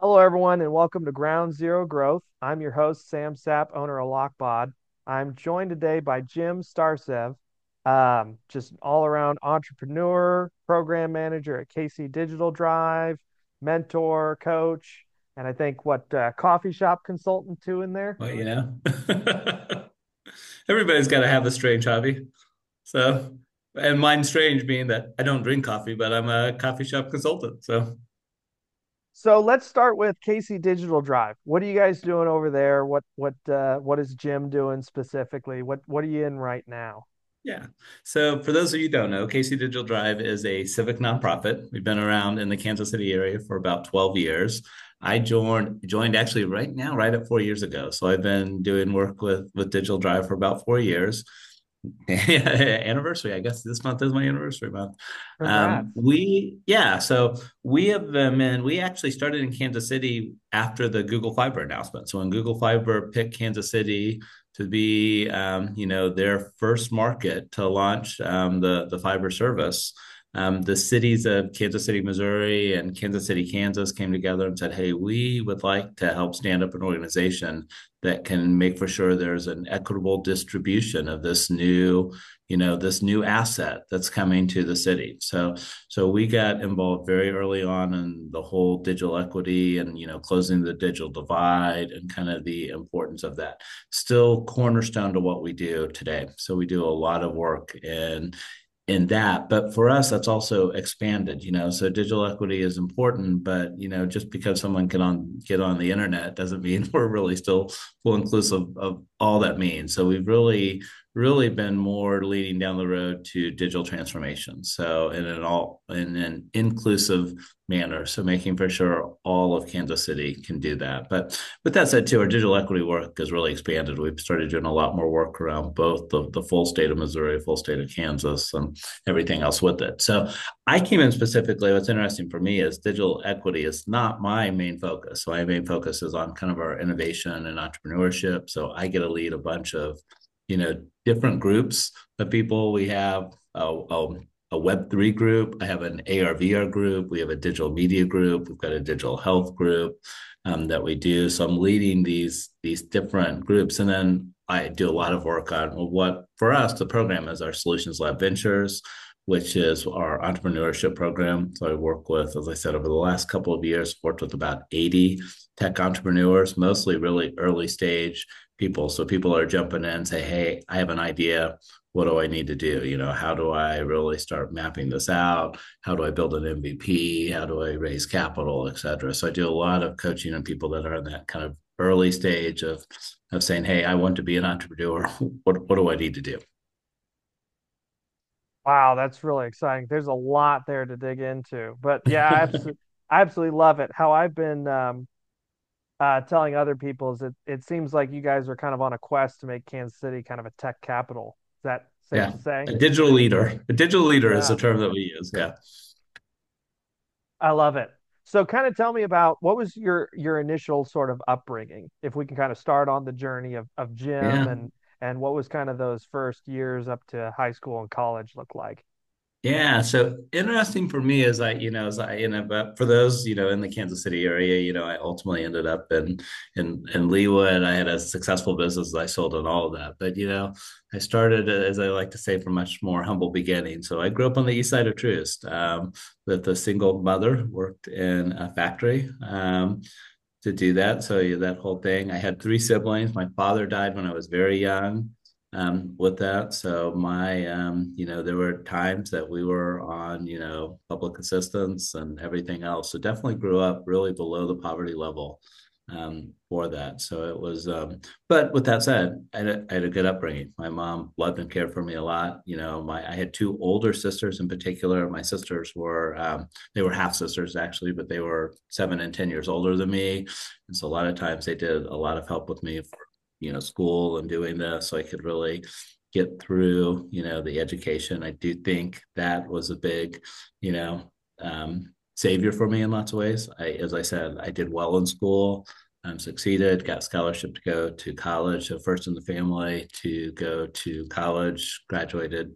Hello, everyone, and welcome to Ground Zero Growth. I'm your host, Sam Sapp, owner of Lockbod. I'm joined today by Jim Starcev, just all around entrepreneur, program manager at KC Digital Drive, mentor, coach, and I think coffee shop consultant too in there. Well, everybody's got to have a strange hobby. So, and mine's strange being that I don't drink coffee, but I'm a coffee shop consultant. So, So let's start with KC Digital Drive. What are you guys doing over there? What is Jim doing specifically? What are you in right now? yeah. So, for those of you who don't know, KC Digital Drive is a civic nonprofit. We've been around in the Kansas City area for about 12 years. I joined actually right now, right at 4 years ago. So I've been doing work with Digital Drive for about 4 years. Anniversary. I guess this month is my anniversary month. Congrats. So we have been in, we actually started in Kansas City after the Google Fiber announcement. So when Google Fiber picked Kansas City to be, their first market to launch the fiber service, the cities of Kansas City, Missouri, and Kansas City, Kansas came together and said, "Hey, we would like to help stand up an organization that can make for sure there's an equitable distribution of this new asset that's coming to the city." So we got involved very early on in the whole digital equity and closing the digital divide and kind of the importance of that. Still cornerstone to what we do today. So we do a lot of work in that. But for us, that's also expanded, So digital equity is important, but just because someone can get on the internet doesn't mean we're really still full inclusive of all that means. So we've really been more leading down the road to digital transformation. So in an inclusive manner. So making for sure all of Kansas City can do that. But with that said, too, our digital equity work has really expanded. We've started doing a lot more work around both the full state of Missouri, full state of Kansas, and everything else with it. So I came in specifically. What's interesting for me is digital equity is not my main focus. So my main focus is on kind of our innovation and entrepreneurship. So I get to lead a bunch of different groups of people. We have a Web3 group. I have an AR/VR group. We have a digital media group. We've got a digital health group that we do. So I'm leading these different groups, and then I do a lot of work on what for us the program is our Solutions Lab Ventures, which is our entrepreneurship program. So I work with, as I said, over the last couple of years, worked with about 80 tech entrepreneurs, mostly really early stage people. So people are jumping in and say, "Hey, I have an idea. What do I need to do? How do I really start mapping this out? How do I build an MVP? How do I raise capital, et cetera?" So I do a lot of coaching on people that are in that kind of early stage of saying, "Hey, I want to be an entrepreneur. What do I need to do?" Wow, that's really exciting. There's a lot there to dig into. But yeah, I absolutely love it. How I've been telling other people is it seems like you guys are kind of on a quest to make Kansas City kind of a tech capital. Is that safe Yeah. to say? A digital leader. A digital leader is the Yeah, term that we use. Yeah. I love it. So kind of tell me about what was your initial sort of upbringing, if we can kind of start on the journey of Jim Yeah. and what was kind of those first years up to high school and college look like. Yeah, so interesting for me is but for those, in the Kansas City area, I ultimately ended up in Leawood. I had a successful business that I sold and all of that. But, I started, as I like to say, from much more humble beginning. So I grew up on the east side of Troost, with a single mother, worked in a factory, to do that. So yeah, that whole thing. I had three siblings. My father died when I was very young, with that. So there were times that we were on, public assistance and everything else. So definitely grew up really below the poverty level, for that. So it was, but with that said, I had a good upbringing. My mom loved and cared for me a lot. I had two older sisters in particular. My sisters were, they were half sisters actually, but they were 7 and 10 years older than me. And so a lot of times they did a lot of help with me for, school and doing this. So I could really get through, the education. I do think that was a big, you know, savior for me in lots of ways. As I said, I did well in school, succeeded, got scholarship to go to college. So first in the family to go to college, graduated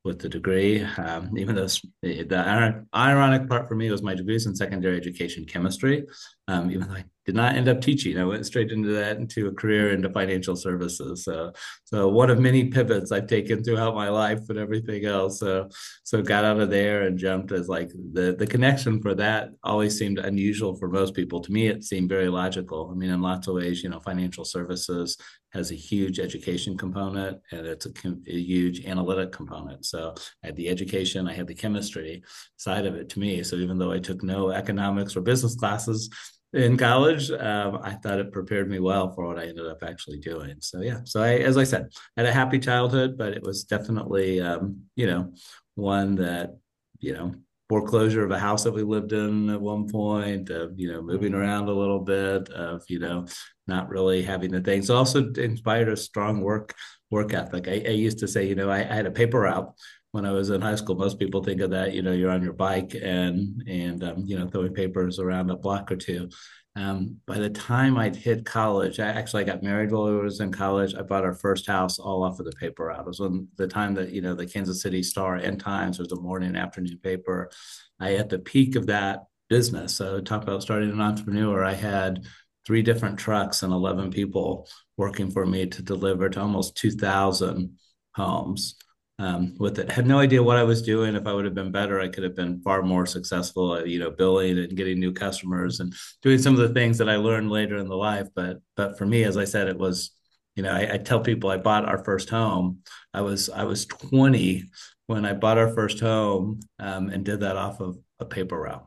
with the degree. Even though the ironic part for me was my degree is in secondary education chemistry. Even though I did not end up teaching, I went straight into that, into a career into financial services. So one of many pivots I've taken throughout my life and everything else. So got out of there and jumped as like the connection for that always seemed unusual for most people. To me, it seemed very logical. I mean, in lots of ways, financial services has a huge education component and it's a huge analytic component. So I had the education, I had the chemistry side of it to me. So even though I took no economics or business classes in college, I thought it prepared me well for what I ended up actually doing. So yeah, so as I said, I had a happy childhood, but it was definitely, one that, foreclosure of a house that we lived in at one point, of, moving Mm. around a little bit, of, not really having the things. Also inspired a strong work ethic. I used to say, I had a paper route when I was in high school. Most people think of that, you're on your bike and throwing papers around a block or two. By the time I'd hit college, I got married while I was in college. I bought our first house all off of the paper route. It was when the time that, the Kansas City Star and Times was the morning and afternoon paper. I at the peak of that business. So talk about starting an entrepreneur. I had three different trucks and 11 people working for me to deliver to almost 2,000 homes. With it, had no idea what I was doing. If I would have been better, I could have been far more successful at, billing and getting new customers and doing some of the things that I learned later in the life. But for me, as I said, it was, I tell people I bought our first home. I was 20 when I bought our first home, and did that off of a paper route.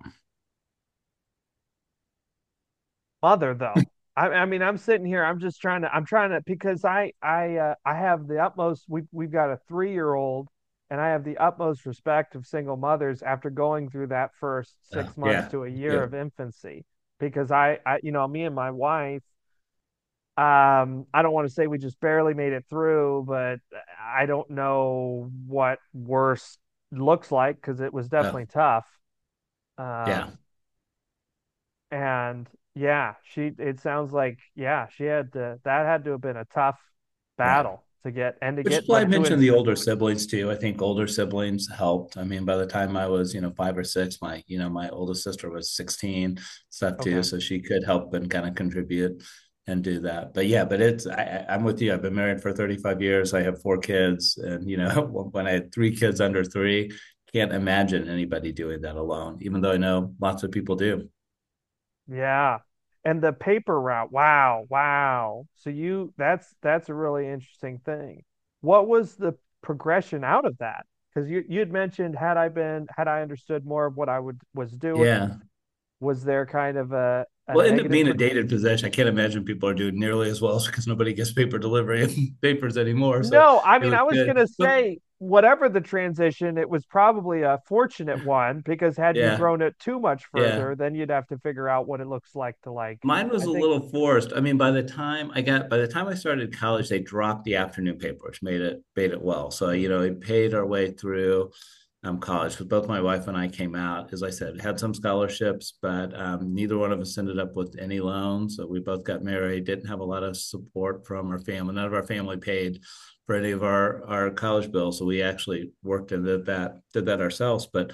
Mother though. I mean, I'm sitting here. I'm trying to because I have the utmost. We've got a 3-year-old, and I have the utmost respect of single mothers after going through that first 6 months Yeah. to a year Yep. of infancy. Because me and my wife, I don't want to say we just barely made it through, but I don't know what worse looks like because it was Oh, definitely tough. yeah. Um, and yeah, it sounds like, yeah, that had to have been a tough Right. battle to get and to Which is get why I like mentioned twins. the older siblings too. I think older siblings helped. I mean, by the time I was, 5 or 6, my oldest sister was 16, stuff too. Okay. So she could help and kind of contribute and do that. But yeah, but I'm with you. I've been married for 35 years. I have 4 kids. And, when I had 3 kids under 3, can't imagine anybody doing that alone, even though I know lots of people do. Yeah. And the paper route. Wow. Wow. So that's a really interesting thing. What was the progression out of that? Because you'd mentioned had I understood more of what was doing, Yeah. was there kind of a Well, it ended up negative being a pro dated possession. I can't imagine people are doing nearly as well because nobody gets paper delivery and papers anymore. So No, I it mean, was I was good. gonna But say whatever the transition, it was probably a fortunate one because had you yeah, grown it too much yeah. further, then you'd have to figure out what it looks like to Mine was I a think, little forced. I mean, by the time I started college, they dropped the afternoon paper, which made it well. So, we paid our way through college because both my wife and I came out, as I said, had some scholarships, but neither one of us ended up with any loans. So we both got married, didn't have a lot of support from our family. None of our family paid for any of our college bills. So we actually worked and did that ourselves. But,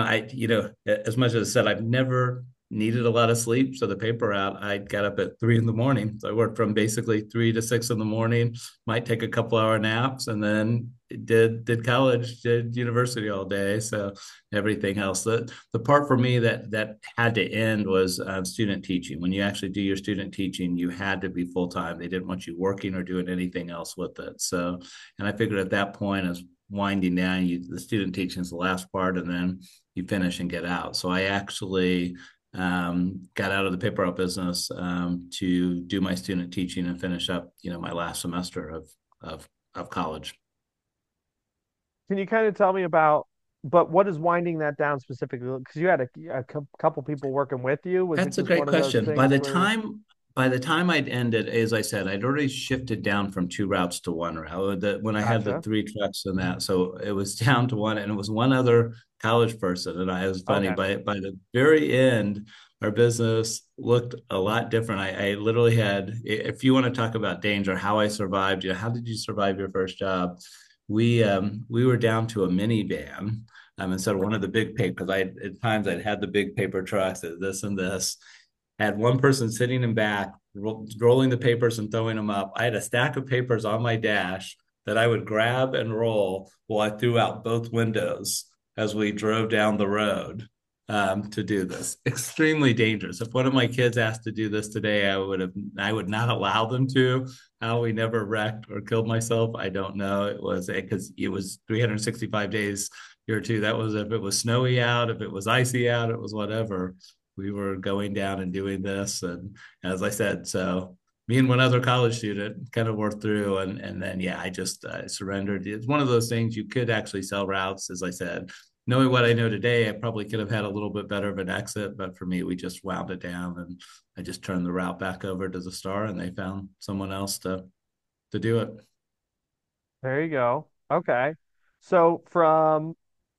as much as I said, I've never needed a lot of sleep. So the paper route, I got up at 3 in the morning. So I worked from basically 3 to 6 in the morning, might take a couple hour naps, and then did college, did university all day. So everything else. The part for me that had to end was student teaching. When you actually do your student teaching, you had to be full time. They didn't want you working or doing anything else with it. So, and I figured at that point, as winding down, the student teaching is the last part, and then you finish and get out. So I actually got out of the paper route business to do my student teaching and finish up, my last semester of college. can you kind of tell me about, but what is winding that down specifically? Because you had a couple people working with you. Was it That's a just great one of those question. things where, By the time I'd ended, as I said, I'd already shifted down from 2 routes to one route. When I had the gotcha? 3 trucks and that, so it was down to one, and it was one other college person. And it was funny. Okay. By the very end, our business looked a lot different. I literally had, if you want to talk about danger, how I survived. How did you survive your first job? we were down to a minivan instead of one of the big papers. I at times I'd had the big paper trucks, this and this. Had one person sitting in back, rolling the papers and throwing them up. I had a stack of papers on my dash that I would grab and roll while I threw out both windows as we drove down the road to do this. Extremely dangerous. If one of my kids asked to do this today, I would not allow them to. How we never wrecked or killed myself, I don't know. It was because it was 365 days year two. That was if it was snowy out, if it was icy out, it was whatever. We were going down and doing this, and as I said, so me and one other college student kind of worked through, and then yeah, I just surrendered. It's one of those things you could actually sell routes, as I said. Knowing what I know today, I probably could have had a little bit better of an exit, but for me, we just wound it down, and I just turned the route back over to the Star, and they found someone else to do it. There you go. Okay. So from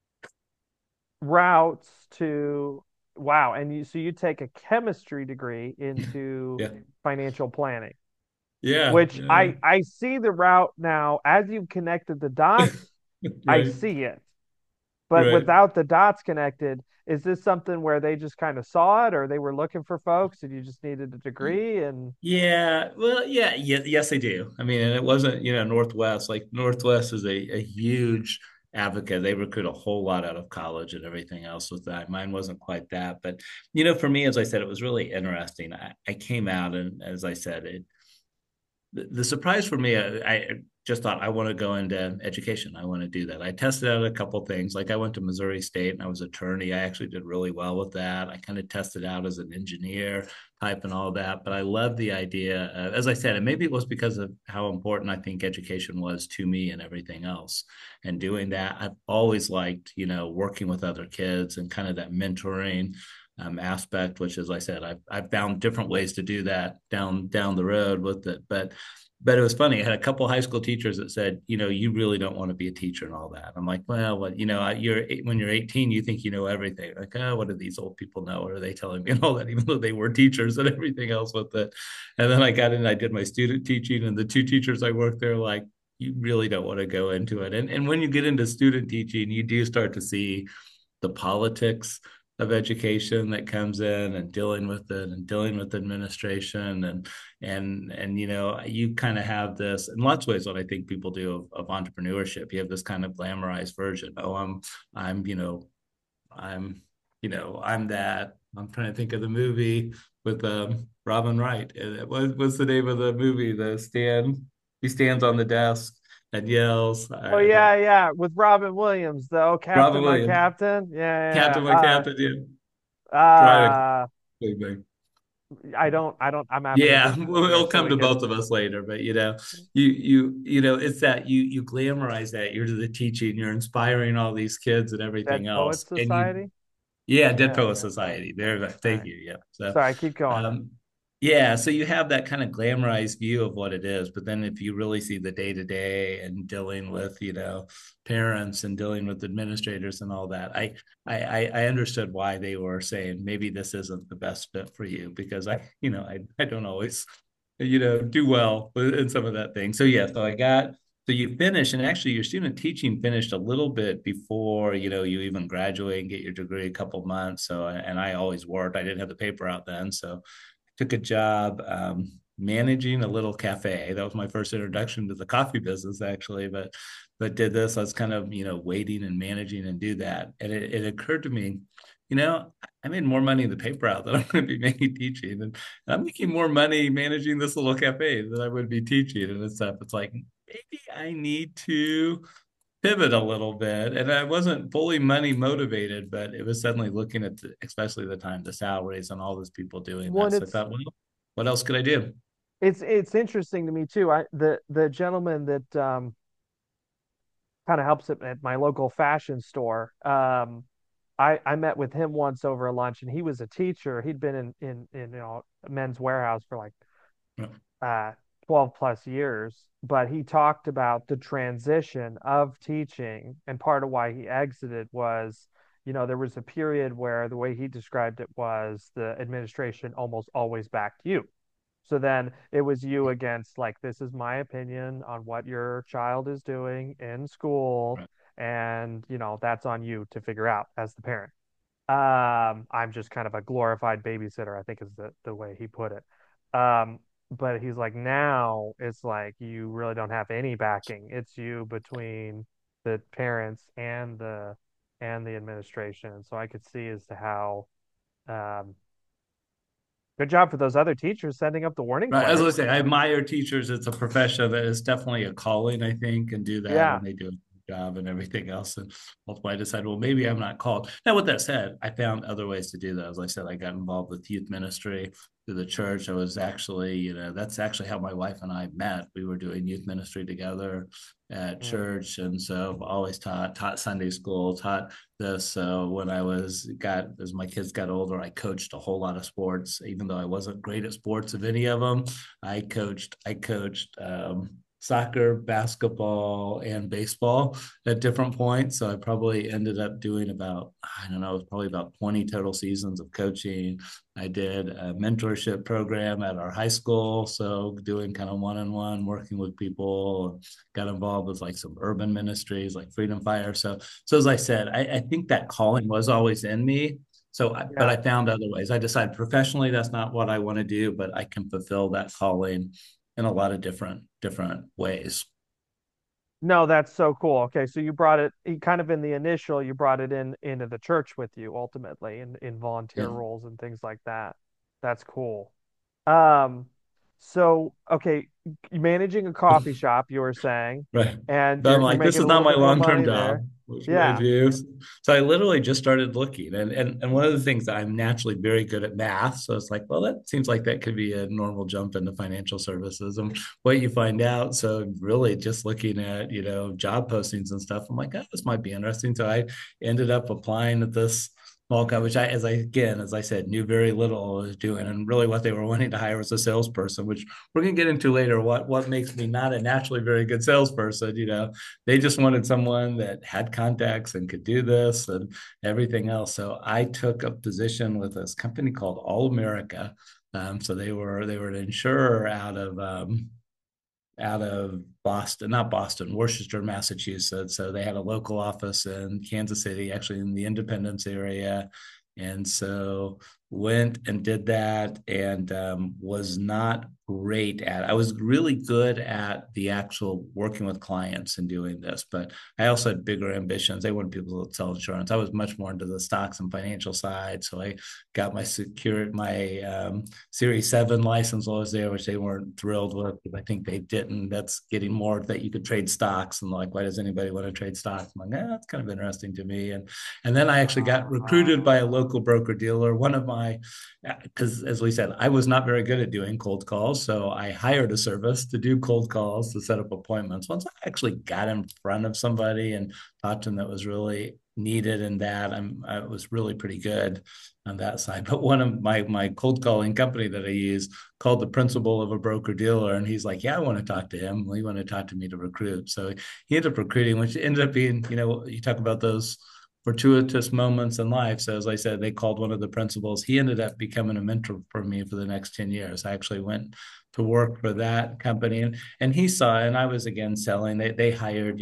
routes to wow, and you take a chemistry degree into Yeah, financial planning, yeah, which yeah, I see the route now as you've connected the dots, I right, see it. But right. without the dots connected, is this something where they just kind of saw it or they were looking for folks and you just needed a degree and Yeah, well, yes, I do. I mean, and it wasn't, Northwest. Like Northwest is a huge advocate. They recruit a whole lot out of college and everything else with that. Mine wasn't quite that, but for me, as I said, it was really interesting. I came out and, as I said, the surprise for me, I just thought I want to go into education. I want to do that. I tested out a couple things. Like I went to Missouri State and I was attorney. I actually did really well with that. I kind of tested out as an engineer type and all that. But I love the idea, as I said, and maybe it was because of how important I think education was to me and everything else. And doing that, I've always liked, working with other kids and kind of that mentoring aspect, which, as I said, I've found different ways to do that down the road with it. But it was funny. I had a couple of high school teachers that said, you really don't want to be a teacher and all that. I'm like, well, what, when you're 18, you think you know everything. Like, oh, what do these old people know? What are they telling me and all that? Even though they were teachers and everything else with it. And then I got in, I did my student teaching, and the two teachers I worked there, like, you really don't want to go into it. And when you get into student teaching, you do start to see the politics of education that comes in and dealing with it and dealing with administration and you kind of have this in lots of ways what I think people do of entrepreneurship. You have this kind of glamorized version. Oh, I'm I'm that. I'm trying to think of the movie with Robin Wright. What's the name of the movie? He stands on the desk and yells. oh yeah, yeah, with Robin Williams though, Robin Captain my Williams, Captain. Yeah, Captain, my yeah. captain. Yeah, trying to Uh think. I'm having a Yeah, visual here it'll so come we to could both of us later, but it's that you glamorize that. You're the teaching, you're inspiring all these kids and Dead everything else. Poet And Society. yeah, Dead Yeah, Poet yeah, yeah. Society. There, All thank right. you. Yeah. So, Sorry, keep going. um, yeah, so you have that kind of glamorized view of what it is, but then if you really see the day to day and dealing with, parents and dealing with administrators and all that, I understood why they were saying maybe this isn't the best fit for you because I don't always, do well in some of that thing. So yeah, so you finish, and actually your student teaching finished a little bit before, you even graduate and get your degree a couple months. So, and I always worked. I didn't have the paper out then, so took a job managing a little cafe. That was my first introduction to the coffee business, actually. But did this. I was kind of waiting and managing and do that. And it occurred to me, I made more money in the paper out than I'm going to be making teaching, and I'm making more money managing this little cafe than I would be teaching and stuff. It's like maybe I need to pivot a little bit. And I wasn't fully money motivated, but it was suddenly looking at especially the time, the salaries and all those people doing that. One, So I thought, well, what else could I do? it's interesting to me too. The gentleman that kind of helps at my local fashion store. I met with him once over lunch, and he was a teacher. He'd been in Men's Warehouse for like uh 12 plus years, but he talked about the transition of teaching, and part of why he exited was, there was a period where the way he described it was the administration almost always backed you. So then it was you against like, this is my opinion on what your child is doing in school, Right. and that's on you to figure out as the parent. I'm just kind of a glorified babysitter, I think is the way he put it. But he's like, now it's like you really don't have any backing. It's you between the parents and the administration. So I could see as to how um good job for those other teachers sending up the warning Right. As I flares. say, I admire teachers. It's a profession that is definitely a calling, I think, and do that, Yeah. and they do a good job and everything else. And ultimately, I decided, well, maybe I'm not called. Now, with that said, I found other ways to do that. As I said, I got involved with youth ministry through the church. I was actually, that's actually how my wife and I met. We were doing youth ministry together at Mm. church, and so I've always taught Sunday school, taught this. So when as my kids got older, I coached a whole lot of sports, even though I wasn't great at sports of any of them. I coached soccer, basketball, and baseball at different points. So I probably ended up doing about, I don't know, it was probably about 20 total seasons of coaching. I did a mentorship program at our high school. So doing kind of one-on-one, working with people, got involved with like some urban ministries like Freedom Fire. So as I said, I think that calling was always in me. But Yeah. I found other ways. I decided professionally that's not what I want to do, but I can fulfill that calling in a lot of different ways. No, that's so cool. Okay, so you brought it kind of in the initial, you brought it into the church with you ultimately in volunteer Yeah, roles and things like that. That's cool. Um, so okay, managing a coffee shop, you were saying, right. and But I'm you're like, this making is a not little my bit more long-term money there. job. What should I Yeah. do? So I literally just started looking. And one of the things that I'm naturally very good at math. So it's like, well, that seems like that could be a normal jump into financial services and what you find out. So really just looking at, job postings and stuff, I'm like, oh, this might be interesting. So I ended up applying at this small company, which as I said, knew very little I was doing. And really what they were wanting to hire was a salesperson, which we're going to get into later. What makes me not a naturally very good salesperson? They just wanted someone that had contacts and could do this and everything else. So I took a position with this company called All America. So they were an insurer out of Boston, not Boston, Worcester, Massachusetts. So they had a local office in Kansas City, actually in the Independence area. And so went and did that and was not great at. I was really good at the actual working with clients and doing this, but I also had bigger ambitions. They wanted people to sell insurance. I was much more into the stocks and financial side. So I got my Series 7 license while I was there, which they weren't thrilled with. I think they didn't. That's getting more that you could trade stocks. And like, why does anybody want to trade stocks? I'm like, that's kind of interesting to me. And then I actually got recruited by a local broker dealer. Because as we said, I was not very good at doing cold calls. So I hired a service to do cold calls to set up appointments. Once I actually got in front of somebody and talked to them that was really needed in that, I was really pretty good on that side. But one of my cold calling company that I use called the principal of a broker dealer, and he's like, "Yeah, I want to talk to him. Well, he wanted to talk to me to recruit." So he ended up recruiting, which ended up being, you talk about those fortuitous moments in life. So as I said, they called one of the principals. He ended up becoming a mentor for me for the next 10 years. I actually went to work for that company and he saw, and I was again selling. They hired,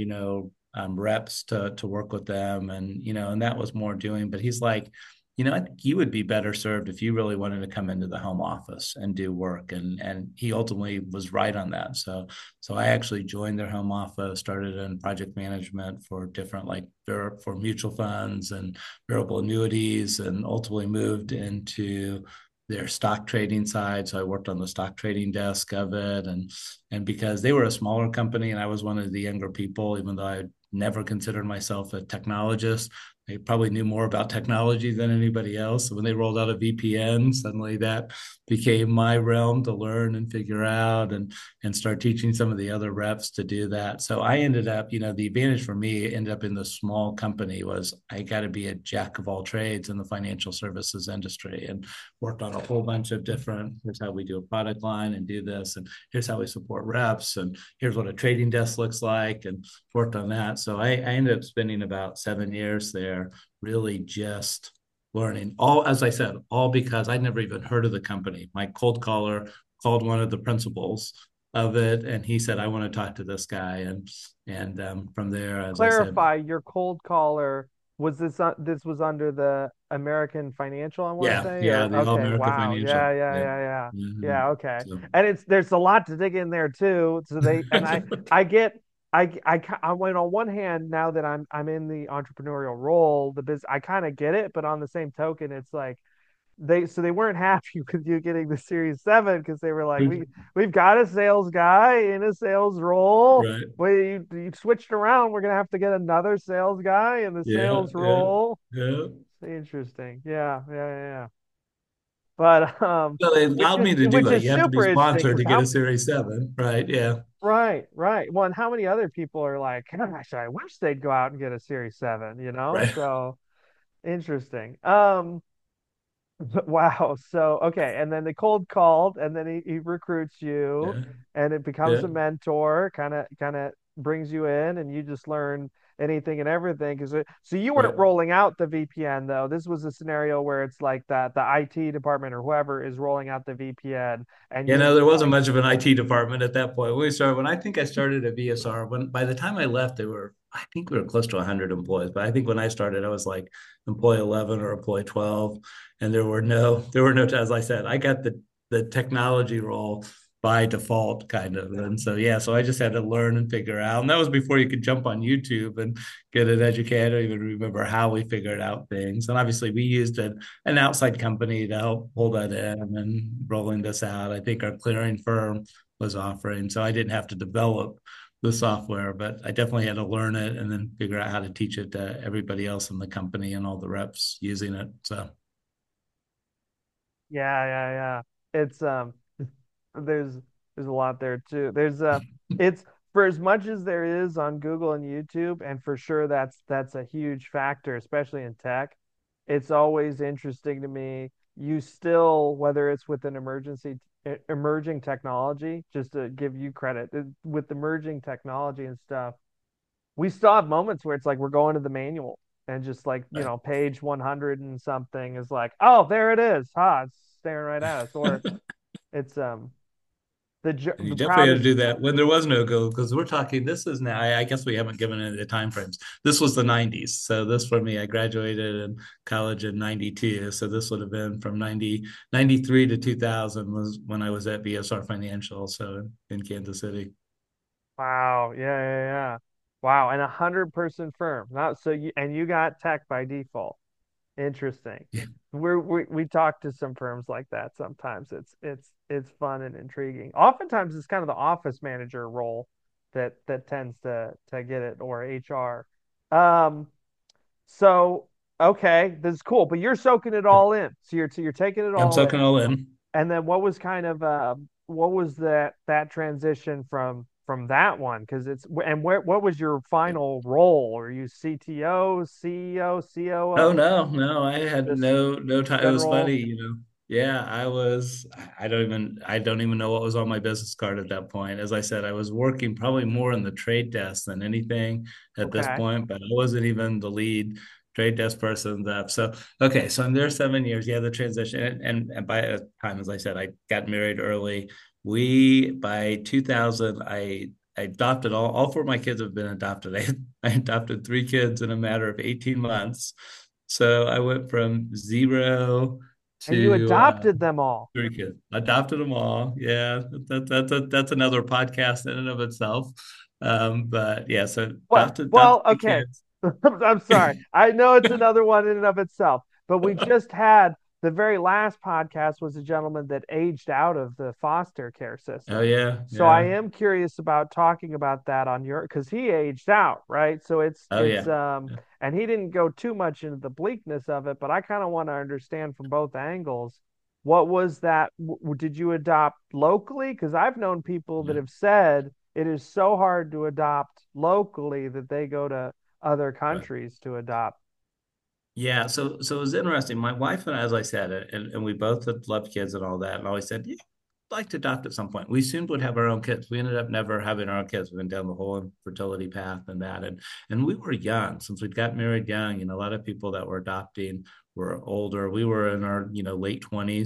reps to work with them and that was more doing, but he's like, I think you would be better served if you really wanted to come into the home office and do work. And he ultimately was right on that. So I actually joined their home office, started in project management for different for mutual funds and variable annuities, and ultimately moved into their stock trading side. So I worked on the stock trading desk of it. And because they were a smaller company and I was one of the younger people, even though I never considered myself a technologist, they probably knew more about technology than anybody else. So when they rolled out a VPN, suddenly that became my realm to learn and figure out and start teaching some of the other reps to do that. So I ended up, the advantage for me ended up in the small company was I got to be a jack of all trades in the financial services industry and worked on a whole bunch of different, here's how we do a product line and do this, and here's how we support reps, and here's what a trading desk looks like, and worked on that. So I ended up spending about 7 years there, really just learning all, as I said, all because I'd never even heard of the company. My cold caller called one of the principals of it, and he said, "I want to talk to this guy." And from there, as I said, Clarify, your cold caller was this was under the American Financial, I want to yeah, say, yeah, or the All okay, America wow, yeah, Financial, yeah, yeah. yeah, yeah, Hmm. yeah, okay. So And there's a lot to dig in there too. So they and I get I went on one hand, now that I'm in the entrepreneurial role, the biz I kind of get it, but on the same token, it's like they weren't happy with you getting the Series 7 because they were like, we've got a sales guy in a sales role. right, You switched around. We're gonna have to get another sales guy in the yeah, sales yeah, role. yeah. Interesting. Yeah, yeah, yeah, yeah. But So they allowed me to do which it. is You have to be super interesting sponsored because to get a Series 7, right? Yeah, right, right. Well, and how many other people are like, gosh, I wish they'd go out and get a Series 7, you know? right. So interesting. Wow. So, okay. And then the cold called, and then he recruits you, Yeah, and it becomes yeah, a mentor, kind of brings you in, and you just learn anything and everything. So you weren't right. rolling out the VPN though. This was a scenario where it's like that the IT department or whoever is rolling out the VPN, and You you're know, just there wasn't like, much of an IT department at that point. When I think I started at VSR, when by the time I left, I think we were close to 100 employees. But I think when I started, I was like employee 11 or employee 12, and there were no, as I said, I got the technology role by default, kind of. And so, yeah, so I just had to learn and figure out. And that was before you could jump on YouTube and get an educator. I don't even remember how we figured out things. And obviously, we used an outside company to help pull that in and rolling this out. I think our clearing firm was offering, so I didn't have to develop the software, but I definitely had to learn it and then figure out how to teach it to everybody else in the company and all the reps using it. So yeah, yeah, yeah. It's there's there's a lot there too. It's for as much as there is on Google and YouTube, and for sure that's a huge factor, especially in tech. It's always interesting to me. You still, whether it's with an emerging technology, just to give you credit, with emerging technology and stuff, we still have moments where it's like we're going to the manual and just like, page 100 and something is like, oh, there it is. It's staring right at us. Or it's you the definitely had to proudest. do that when there was no Google, because we're talking, this is now, I guess we haven't given any of the time frames. This was the 90s. So this for me, I graduated in college in 92. So this would have been from 93 to 2000 was when I was at VSR Financial. So in Kansas City. Wow. Yeah, yeah, yeah. Wow. And 100-person firm. Not so you and you got tech by default. Interesting. Yeah. We talk to some firms like that sometimes. It's fun and intriguing. Oftentimes it's kind of the office manager role that tends to get it, or HR. Um, so okay, this is cool, but you're soaking it all in. So you're taking it I'm all in. soaking all in. And then what was that transition from that one? Because it's and what was your final role? Were you CTO, CEO, Oh COO, no, I had just no time. It was general? funny, you know. Yeah, I don't even know what was on my business card at that point. As I said, I was working probably more in the trade desk than anything at this Okay. point, but I wasn't even the lead trade desk person. So okay, so I'm there 7 years. Yeah, the transition, and by the time, as I said, I got married early. We by 2000, I adopted all four of my kids have been adopted. I adopted three kids in a matter of 18 months. So I went from zero And you to adopted them all. three kids. Adopted them all. Yeah, that's another podcast in and of itself. But yeah, so Well, adopted three okay. kids. I'm sorry. I know it's another one in and of itself, but we just had the very last podcast was a gentleman that aged out of the foster care Oh system. yeah, So I yeah. am curious about talking about that on your, because he aged out, right? So Oh yeah. and he didn't go too much into the bleakness of it, but I kind of want to understand from both angles. What was that? Did you adopt locally? Because I've known people that Yeah. have said it is so hard to adopt locally that they go to other Right. countries to adopt. Yeah, so it was interesting. My wife and I, as I said, and we both had loved kids and all that, and always said, yeah, I'd like to adopt at some point. We soon would have our own kids. We ended up never having our own kids. We went down the whole infertility path and that, and we were young since we'd got married young. You know, a lot of people that were adopting were older. We were in our late 20s.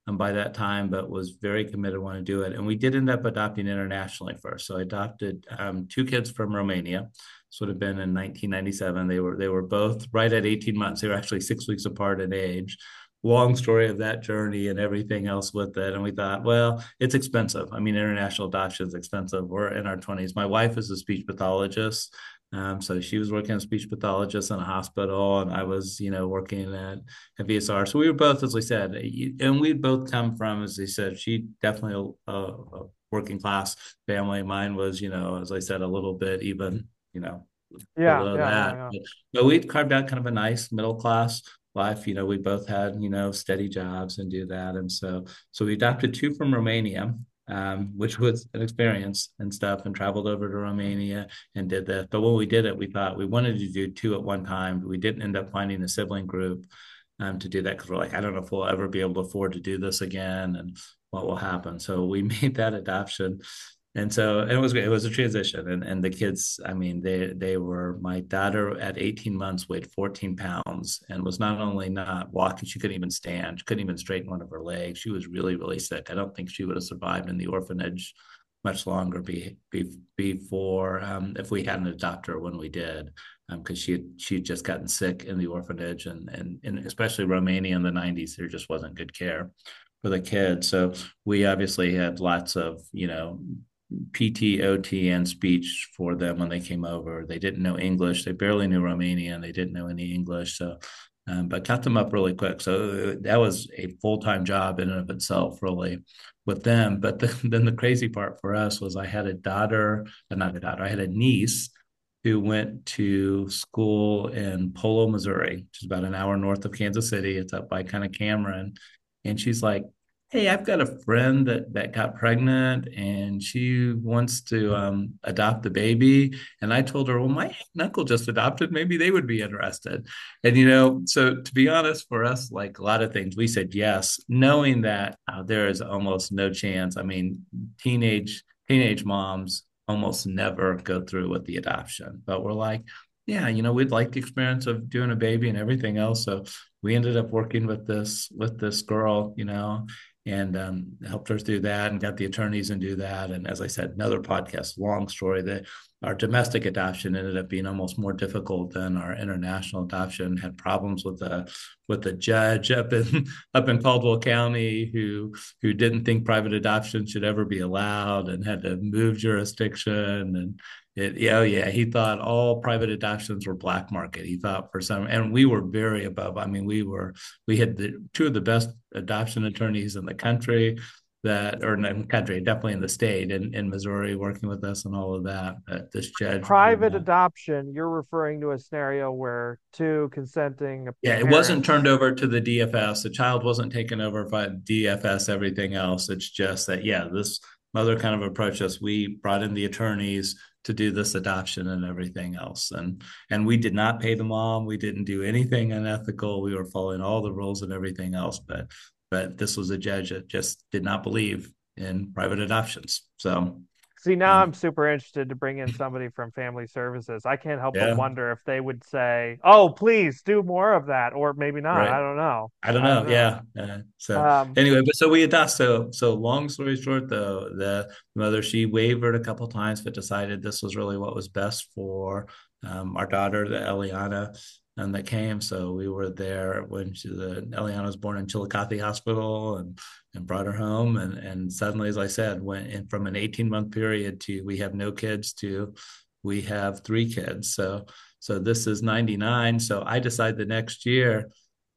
by that time, but was very committed, want to do it. And we did end up adopting internationally first. So I adopted two kids from Romania. This would have been in 1997. They were both right at 18 months. They were actually 6 weeks apart in age. Long story of that journey and everything else with it. And we thought, well, it's expensive. I mean, international adoption is expensive. We're in our 20s. My wife is a speech pathologist. So she was working as a speech pathologist in a hospital, and I was, working at VSR. So we were both, as we said, and we both come from, as he said, she definitely a working class family. Mine was, as I said, a little bit even, Yeah, below yeah, yeah, that. yeah. But we carved out kind of a nice middle class life. We both had, steady jobs and do that. And so we adopted two from Romania, which was an experience and stuff, and traveled over to Romania and did that. But when we did it, we thought we wanted to do two at one time. But we didn't end up finding a sibling group to do that because we're like, I don't know if we'll ever be able to afford to do this again and what will happen. So we made that adoption. And so it was great. It was a transition. And the kids, I mean, they were, my daughter at 18 months weighed 14 pounds and was not only not walking, she couldn't even stand, she couldn't even straighten one of her legs. She was really, really sick. I don't think she would have survived in the orphanage much longer before if we hadn't adopted her when we did, because she'd just gotten sick in the orphanage, and especially Romania in the 90s, there just wasn't good care for the kids. So we obviously had lots of, PT, OT, and speech for them when they came over. They didn't know English. They barely knew Romanian. They didn't know any English. So, but got them up really quick. So that was a full-time job in and of itself, really, with them. But then the crazy part for us was I had a daughter, not a daughter, I had a niece who went to school in Polo, Missouri, which is about an hour north of Kansas City. It's up by kind of Cameron. And she's like, hey, I've got a friend that got pregnant and she wants to adopt the baby. And I told her, well, my aunt and uncle just adopted. Maybe they would be interested. And, so to be honest, for us, like a lot of things, we said yes, knowing that there is almost no chance. I mean, teenage moms almost never go through with the adoption, but we're like, yeah, we'd like the experience of doing a baby and everything else. So we ended up working with this girl, and helped her through that and got the attorneys and do that. And as I said, another podcast, long story, that our domestic adoption ended up being almost more difficult than our international adoption. Had problems with the judge up in Caldwell County who didn't think private adoption should ever be allowed and had to move jurisdiction. And yeah, he thought all private adoptions were black market. He thought for some, and we were very above. I mean, we had two of the best adoption attorneys in the country or in the country, definitely in the state, in Missouri, working with us and all of that. But this judge would Private not. adoption, you're referring to a scenario where two consenting Yeah, it wasn't turned parents. over to the DFS. The child wasn't taken over by DFS, everything else. It's just that, yeah, this mother kind of approached us. We brought in the attorneys to do this adoption and everything else. And we did not pay the mom. We didn't do anything unethical. We were following all the rules and everything else. But this was a judge that just did not believe in private adoptions. So See, now um, I'm super interested to bring in somebody from family services. I can't help but yeah, wonder if they would say, "Oh, please do more of that," or maybe not. I right. don't know. I don't I don't know. know. Yeah. So Um, anyway, but so we adopt. So long story short, though, the mother, she wavered a couple times, but decided this was really what was best for our daughter, the Eliana, and that came. So we were there when Eliana was born in Chillicothe Hospital, and brought her home. And suddenly, as I said, went in from an 18-month period to we have no kids to we have three kids. So this is 99. So I decide the next year,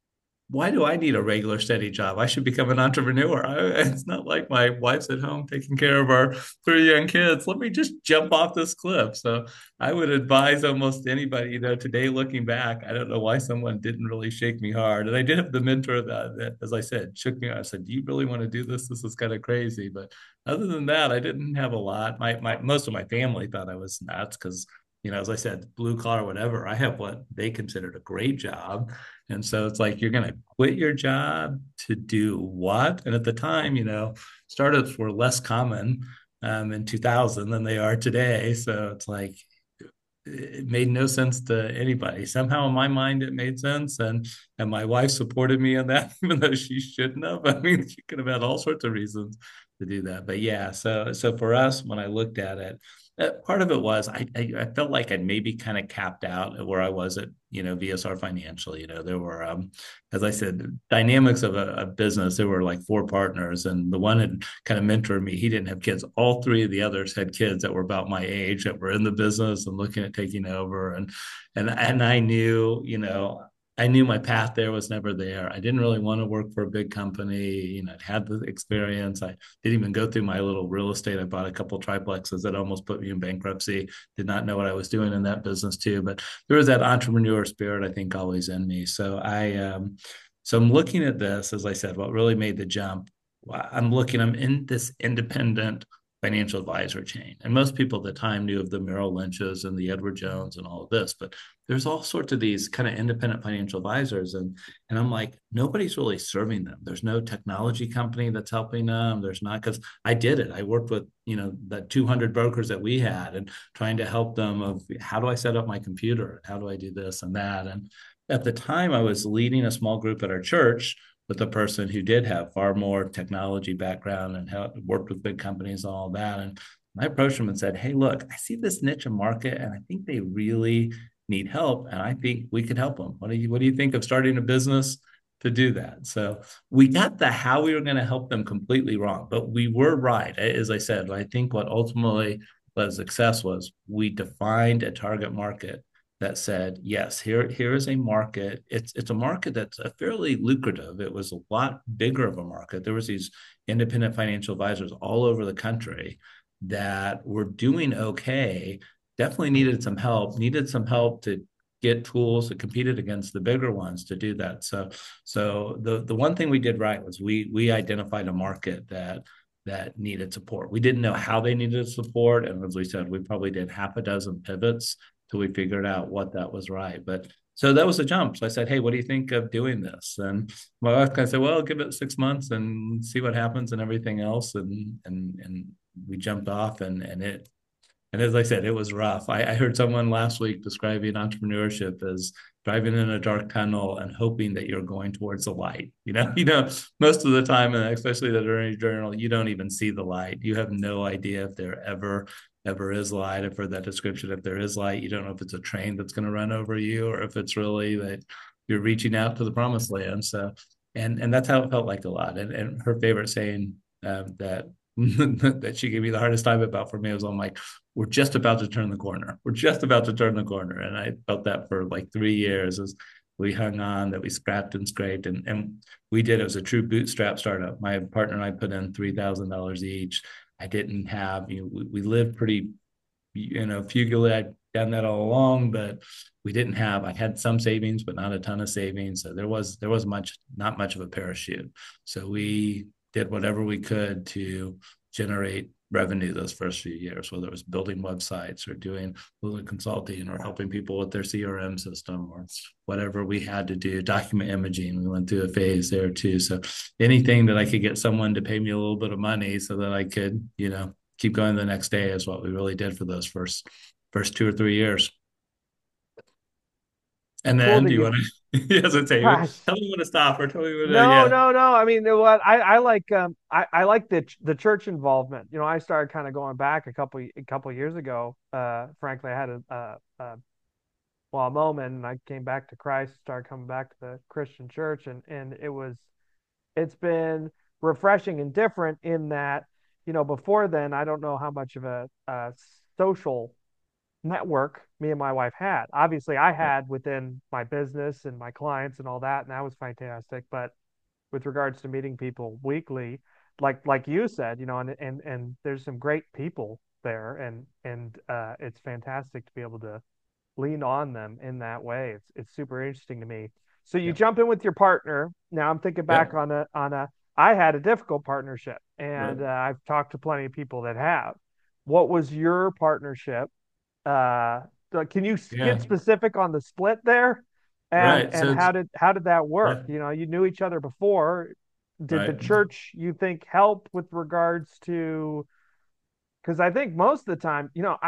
why do I need a regular steady job? I should become an entrepreneur. It's not like my wife's at home taking care of our three young kids. Let me just jump off this cliff. So I would advise almost anybody, today looking back, I don't know why someone didn't really shake me hard. And I did have the mentor that as I said, shook me. I said, do you really want to do this? This is kind of crazy. But other than that, I didn't have a lot. My most of my family thought I was nuts because, as I said, blue collar, whatever. I have what they considered a great job. And so it's like, you're going to quit your job to do what? And at the time, startups were less common in 2000 than they are today. So it's like, it made no sense to anybody. Somehow in my mind it made sense, and my wife supported me in that, even though she shouldn't have. I mean, she could have had all sorts of reasons to do that. But yeah, so for us, when I looked at it, part of it was I felt like I'd maybe kind of capped out at where I was at, VSR Financial. There were as I said, dynamics of a business. There were like four partners, and the one had kind of mentored me. He didn't have kids. All three of the others had kids that were about my age that were in the business and looking at taking over. And I knew, I knew my path there was never there. I didn't really want to work for a big company. I'd had the experience. I didn't even go through my little real estate. I bought a couple triplexes that almost put me in bankruptcy. Did not know what I was doing in that business too. But there was that entrepreneur spirit, I think, always in me. So I'm looking at this, as I said, what really made the jump. I'm in this independent financial advisor chain. And most people at the time knew of the Merrill Lynch's and the Edward Jones and all of this, but there's all sorts of these kind of independent financial advisors. And I'm like, nobody's really serving them. There's no technology company that's helping them. There's not, because I did it. I worked with, the 200 brokers that we had and trying to help them of how do I set up my computer? How do I do this and that? And at the time I was leading a small group at our church with a person who did have far more technology background and worked with big companies and all that. And I approached them and said, hey, look, I see this niche of market and I think they really need help. And I think we could help them. What do you think of starting a business to do that? So we got the how we were going to help them completely wrong, but we were right. As I said, I think what ultimately led success was we defined a target market that said, yes, here is a market. It's a market that's a fairly lucrative. It was a lot bigger of a market. There was these independent financial advisors all over the country that were doing okay, definitely needed some help to get tools that competed against the bigger ones to do that. So the one thing we did right was we identified a market that needed support. We didn't know how they needed support. And as we said, we probably did half a dozen pivots till we figured out what that was right. But so that was a jump. So I said, hey, what do you think of doing this? And my wife kind of said, well, give it 6 months and see what happens and everything else. And we jumped off and as I said, it was rough. I heard someone last week describing entrepreneurship as driving in a dark tunnel and hoping that you're going towards the light. Most of the time, and especially the Attorney Journal, you don't even see the light. You have no idea if there ever is light. I've heard that description. If there is light, you don't know if it's a train that's going to run over you or if it's really that you're reaching out to the promised land. So, and that's how it felt like a lot. And her favorite saying that that she gave me the hardest time about for me was, I'm like, we're just about to turn the corner. We're just about to turn the corner. And I felt that for like 3 years as we hung on, that we scrapped and scraped. And we did, it was a true bootstrap startup. My partner and I put in $3,000 each. I didn't have, we lived pretty, fugally. I'd done that all along, but I had some savings, but not a ton of savings. So there was not much of a parachute. So we did whatever we could to generate revenue those first few years, whether it was building websites or doing a little consulting or helping people with their CRM system or whatever we had to do, document imaging. We went through a phase there too. So anything that I could get someone to pay me a little bit of money so that I could, keep going the next day is what we really did for those first 2 or 3 years. And Cool then that do you you, want to hesitate? gosh. Tell me when to stop or tell me when to, No, yeah. no, no. I mean, what I like I like the church involvement. I started kind of going back a couple years ago. Frankly, I had a moment, and I came back to Christ, started coming back to the Christian church, and it's been refreshing and different in that, before then, I don't know how much of a social network me and my wife had. Obviously, I had within my business and my clients and all that, and that was fantastic. But with regards to meeting people weekly, like you said, and there's some great people there, and it's fantastic to be able to lean on them in that way. It's super interesting to me. So you Yeah. jump in with your partner. Now I'm thinking Yeah. back on a I had a difficult partnership, Right. and I've talked to plenty of people that have. What was your partnership? Uh, can you get Yeah. specific on the split there? And Right. and So it's, how did that work? yeah. You knew each other before. Did the Right. church, you think, help with regards to, because I think most of the time,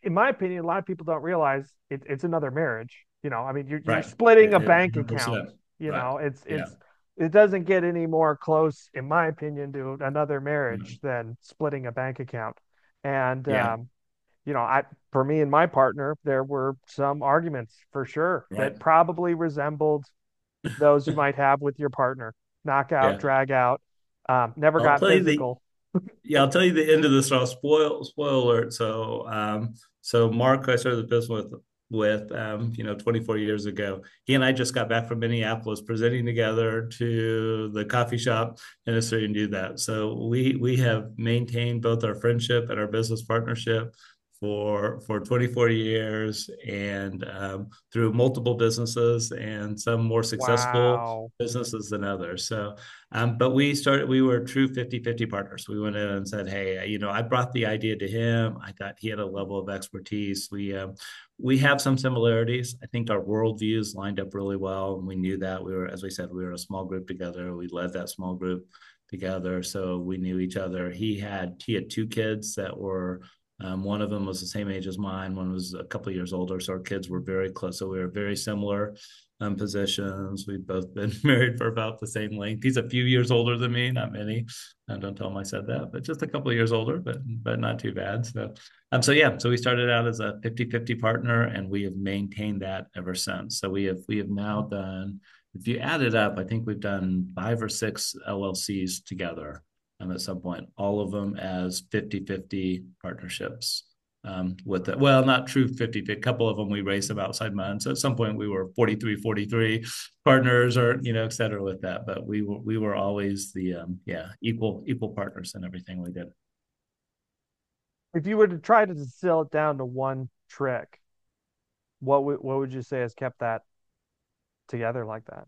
in my opinion, a lot of people don't realize it's another marriage. I mean, you're Right. splitting a bank account. 100%. Right. Yeah. It doesn't get any more close, in my opinion, to another Yeah. marriage than splitting a bank account. And Yeah. I for me and my partner, there were some arguments for sure Right. that probably resembled those you might have with your partner. Knockout, Yeah. drag out. Never I'll got tell you the physical. Yeah, I'll tell you the end of this. I'll spoil alert. So Mark, I started the business with 24 years ago. He and I just got back from Minneapolis, presenting together to the coffee shop and it's starting to do that. So we have maintained both our friendship and our business partnership for 24 years, and through multiple businesses and some more successful Wow. businesses than others. But we were true 50-50 partners. We went in and said, hey, I brought the idea to him. I thought he had a level of expertise. We have some similarities. I think our worldviews lined up really well. And we knew that as we said, we were a small group together. We led that small group together. So we knew each other. He had two kids that were, one of them was the same age as mine. One was a couple of years older. So our kids were very close. So we were very similar positions. We've both been married for about the same length. He's a few years older than me, not many. Don't tell him I said that, but just a couple of years older, but not too bad. So we started out as a 50-50 partner, and we have maintained that ever since. So we have now done, if you add it up, I think we've done 5 or 6 LLCs together, at some point, all of them as 50-50 partnerships, with it. Well, not true 50, a couple of them we raised them outside months. So at some point we were 43 partners, or, et cetera, with that. But we were always the, equal partners in everything we did. If you were to try to distill it down to one trick, what would you say has kept that together like that?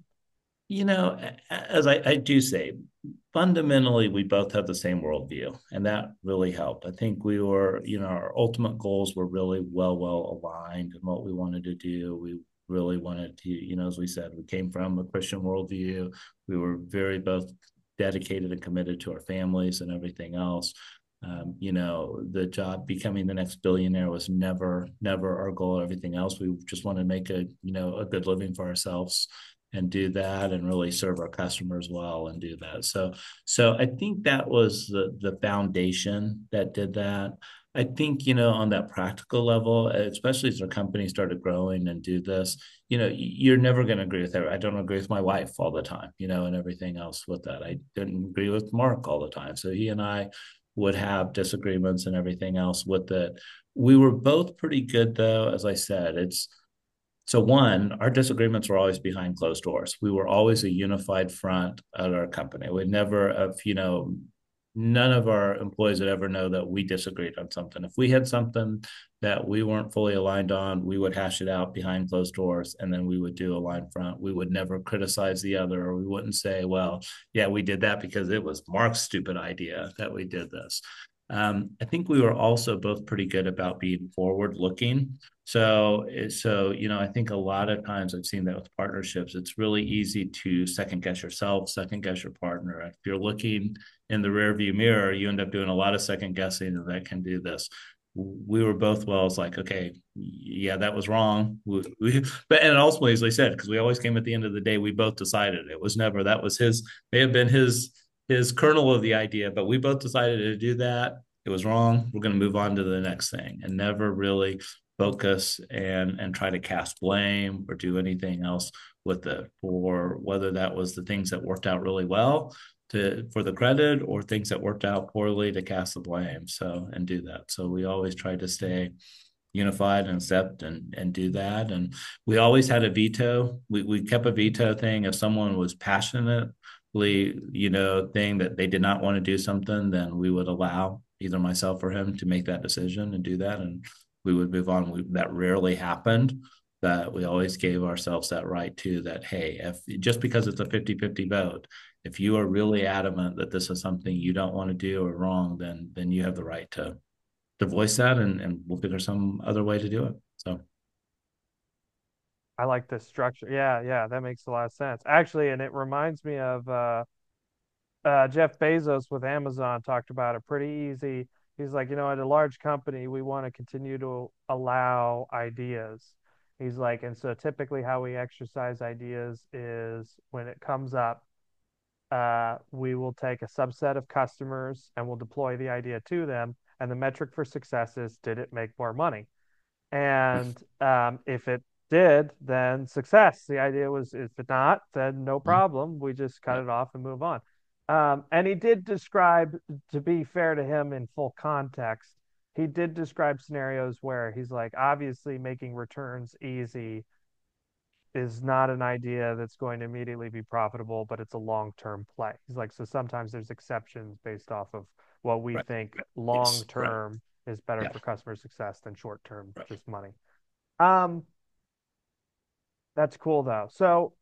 As I do say, fundamentally, we both had the same worldview, and that really helped. I think our ultimate goals were really well aligned in what we wanted to do. We really wanted to, as we said, we came from a Christian worldview. We were very both dedicated and committed to our families and everything else. The job becoming the next billionaire was never our goal. Everything else, we just wanted to make a good living for ourselves and do that, and really serve our customers well and do that. So I think that was the foundation that did that. I think, on that practical level, especially as our company started growing and do this, you're never going to agree with everything. I don't agree with my wife all the time, and everything else with that. I didn't agree with Mark all the time. So he and I would have disagreements and everything else with it. We were both pretty good, though. As I said, so one, our disagreements were always behind closed doors. We were always a unified front at our company. We'd never have, none of our employees would ever know that we disagreed on something. If we had something that we weren't fully aligned on, we would hash it out behind closed doors, and then we would do a line front. We would never criticize the other, or we wouldn't say, well, yeah, we did that because it was Mark's stupid idea that we did this. I think we were also both pretty good about being forward looking. So I think a lot of times I've seen that with partnerships, it's really easy to second guess yourself, second guess your partner. If you're looking in the rearview mirror, you end up doing a lot of second guessing, and that can do this. We were both, well, it's like, okay, yeah, that was wrong. But and ultimately, as I said, because we always came at the end of the day, we both decided. It was never, that was may have been his kernel of the idea, but we both decided to do that. It was wrong. We're going to move on to the next thing, and never really focus and try to cast blame or do anything else with it, for whether that was the things that worked out really well for the credit, or things that worked out poorly to cast the blame. So, and do that. So we always tried to stay unified and accept and do that. And we always had a veto. We kept a veto thing. If someone was passionately, thing that they did not want to do something, then we would allow either myself or him to make that decision and do that, and we would move on. That rarely happened. That we always gave ourselves that right too, that, hey, if just because it's a 50-50 vote, if you are really adamant that this is something you don't want to do or wrong, then you have the right to voice that, and we'll figure some other way to do it. So I like this structure. Yeah, yeah, that makes a lot of sense. Actually, and it reminds me of Jeff Bezos with Amazon talked about a pretty easy. He's like, at a large company, we want to continue to allow ideas. He's like, and so typically how we exercise ideas is when it comes up, we will take a subset of customers and we'll deploy the idea to them. And the metric for success is, did it make more money? And if it did, then success. The idea was, if it not, then no problem. We just cut it off and move on. And he did describe, to be fair to him in full context, he did describe scenarios where he's like, obviously making returns easy is not an idea that's going to immediately be profitable, but it's a long-term play. He's like, so sometimes there's exceptions based off of what we Right. think Yes. Right. long-term is better Yeah. for customer success than short-term Right. just money. Um, that's cool though. So,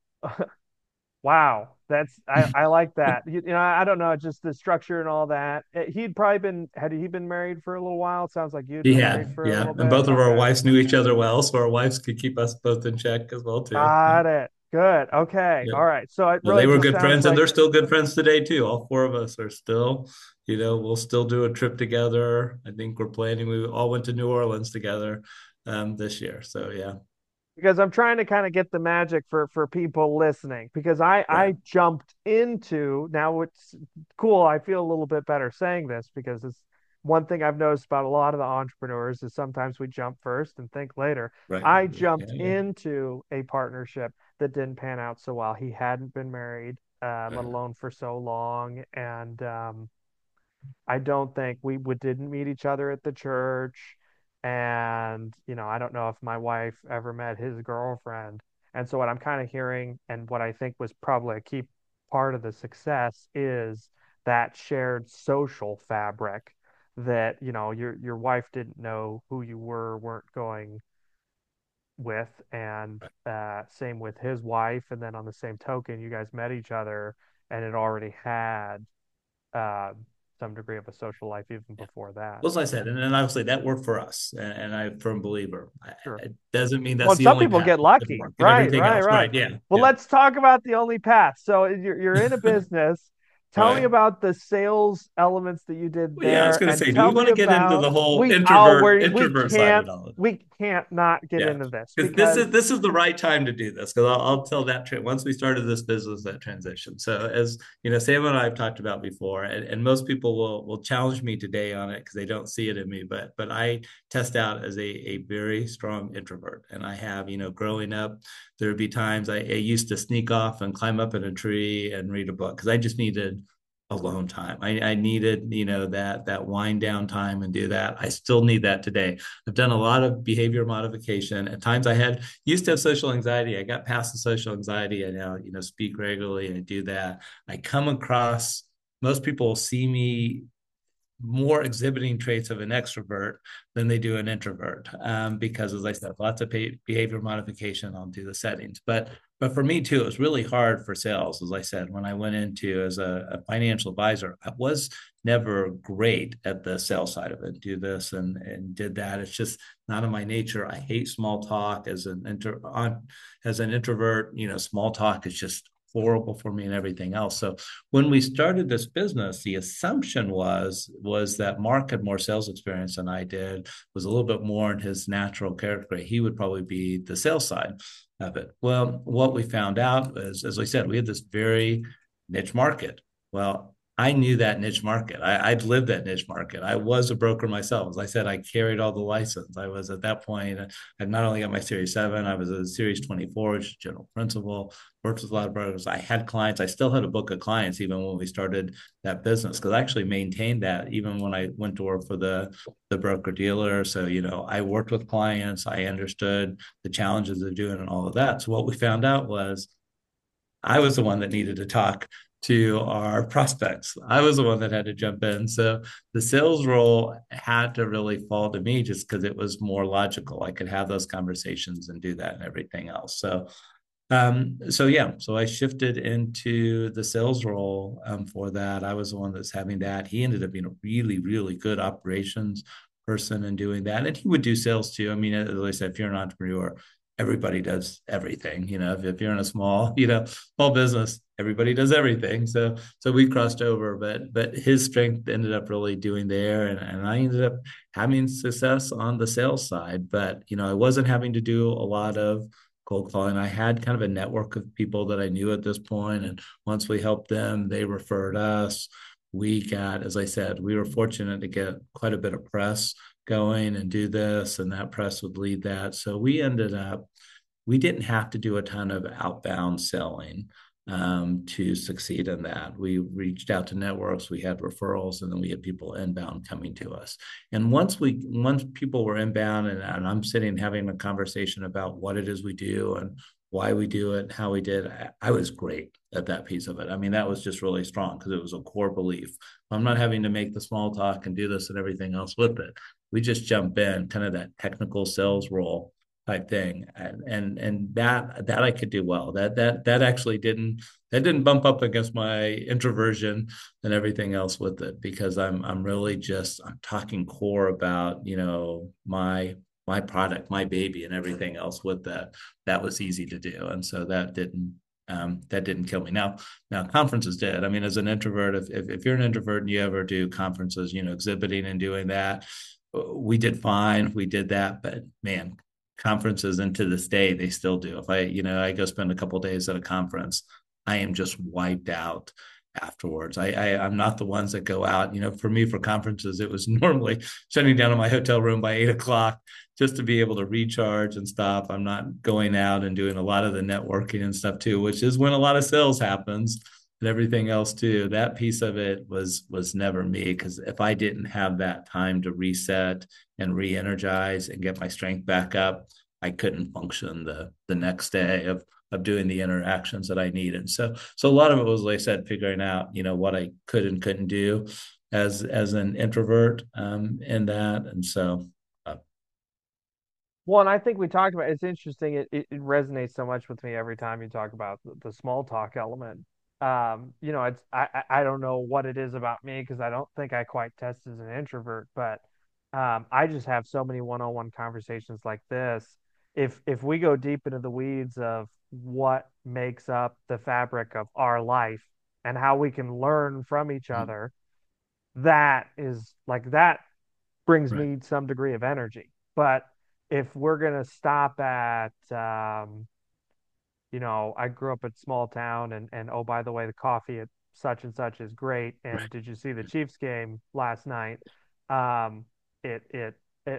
wow, I like that. I don't know, just the structure and all that. He'd probably had he been married for a little while? It sounds like you'd He been married had, for a yeah. little And bit. both of our Okay. wives knew each other well, so our wives could keep us both in check as well too. Yeah. Got it. Good. Okay. Yeah. All right. So it So they really were just good sounds friends, and like they're still good friends today too. All four of us are still, we'll still do a trip together. I think we're planning. We all went to New Orleans together this year. So yeah, because I'm trying to kind of get the magic for people listening because right, I jumped into now it's cool. I feel a little bit better saying this because it's one thing I've noticed about a lot of the entrepreneurs is sometimes we jump first and think later. right, I yeah, jumped yeah, into a partnership that didn't pan out so well. He hadn't been married, let right. alone for so long, and I don't think we didn't meet each other at the church. And, I don't know if my wife ever met his girlfriend. And so what I'm kind of hearing and what I think was probably a key part of the success is that shared social fabric that, your wife didn't know who you weren't going with. And same with his wife. And then on the same token, you guys met each other and it already had uh, some degree of a social life even before that. Well, as I said, and obviously that worked for us, and I'm a firm believer. Sure. It doesn't mean Well, that's and the some only people path get to lucky. work and Right, everything right, else. right. Right? Yeah, Well, yeah. let's talk about the only path. So you're in a business. Tell me Right. about the sales elements that you did Well, yeah, I was there, going to and say, do we tell want me to get into about the whole we oh we introvert side can't of all? we can't not get Yeah, into this because because this is the right time to do this. Because I'll tell that once we started this business, that transition. So as Sam and I have talked about before, and most people will challenge me today on it because they don't see it in me. But I test out as a very strong introvert, and I have growing up, there would be times I used to sneak off and climb up in a tree and read a book because I just needed alone time. I needed, that wind down time and do that. I still need that today. I've done a lot of behavior modification. At times I used to have social anxiety. I got past the social anxiety. I now, speak regularly and I do that. I come across, most people see me more exhibiting traits of an extrovert than they do an introvert because as I said, lots of behavior modification onto the settings. But for me too, it was really hard for sales. As I said, when I went into as a financial advisor, I was never great at the sales side of it. Do this and did that. It's just not in my nature. I hate small talk as an introvert. Small talk is just horrible for me and everything else. So when we started this business, the assumption was that Mark had more sales experience than I did, was a little bit more in his natural character. He would probably be the sales side of it. Well, what we found out is, as I said, we had this very niche market. Well, I knew that niche market. I'd lived that niche market. I was a broker myself. As I said, I carried all the license. I was at that point, I not only got my Series 7, I was a Series 24, which is general principal, worked with a lot of brokers. I had clients. I still had a book of clients even when we started that business because I actually maintained that even when I went to work for the broker dealer. So, I worked with clients. I understood the challenges of doing and all of that. So what we found out was I was the one that needed to talk to our prospects. I was the one that had to jump in. So the sales role had to really fall to me just because it was more logical. I could have those conversations and do that and everything else. So I shifted into the sales role for that. I was the one that's having that. He ended up being a really, really good operations person and doing that. And he would do sales too. I mean, as I said, if you're an entrepreneur, everybody does everything. If you're in a small, small business, everybody does everything. So we crossed over, but his strength ended up really doing there, and I ended up having success on the sales side. But I wasn't having to do a lot of cold calling. I had kind of a network of people that I knew at this point, and once we helped them, they referred us. We got, as I said, we were fortunate to get quite a bit of press going and do this, and that press would lead that. So we didn't have to do a ton of outbound selling to succeed in that. We reached out to networks, we had referrals, and then we had people inbound coming to us. And once people were inbound, and I'm sitting having a conversation about what it is we do and why we do it, how we did, I was great at that piece of it. I mean, that was just really strong because it was a core belief. I'm not having to make the small talk and do this and everything else with it. We just jump in, kind of that technical sales role type thing, and that I could do well. That actually didn't bump up against my introversion and everything else with it, because I'm really just I'm talking core about my product, my baby, and everything else with that. That was easy to do, and so that didn't kill me. Now conferences did. I mean, as an introvert, if you're an introvert and you ever do conferences, exhibiting and doing that, we did fine. We did that, but man, conferences, and to this day they still do. If I go spend a couple of days at a conference, I am just wiped out afterwards. I'm not the ones that go out. For me, for conferences, it was normally shutting down in my hotel room by 8 o'clock just to be able to recharge and stop. I'm not going out and doing a lot of the networking and stuff too, which is when a lot of sales happens and everything else too. That piece of it was never me, because if I didn't have that time to reset and re-energize and get my strength back up, I couldn't function the next day of doing the interactions that I needed. So a lot of it was, like I said, figuring out what I could and couldn't do as an introvert in that. And so Well, and I think we talked about it's interesting. It resonates so much with me every time you talk about the small talk element. It's I don't know what it is about me because I don't think I quite test as an introvert, but I just have so many one-on-one conversations like this. If we go deep into the weeds of what makes up the fabric of our life and how we can learn from each other, that is like that brings right. me some degree of energy. But if we're gonna stop at I grew up in small town and oh, by the way, the coffee at such and such is great. And Right. did you see the Chiefs game last night? Um, it it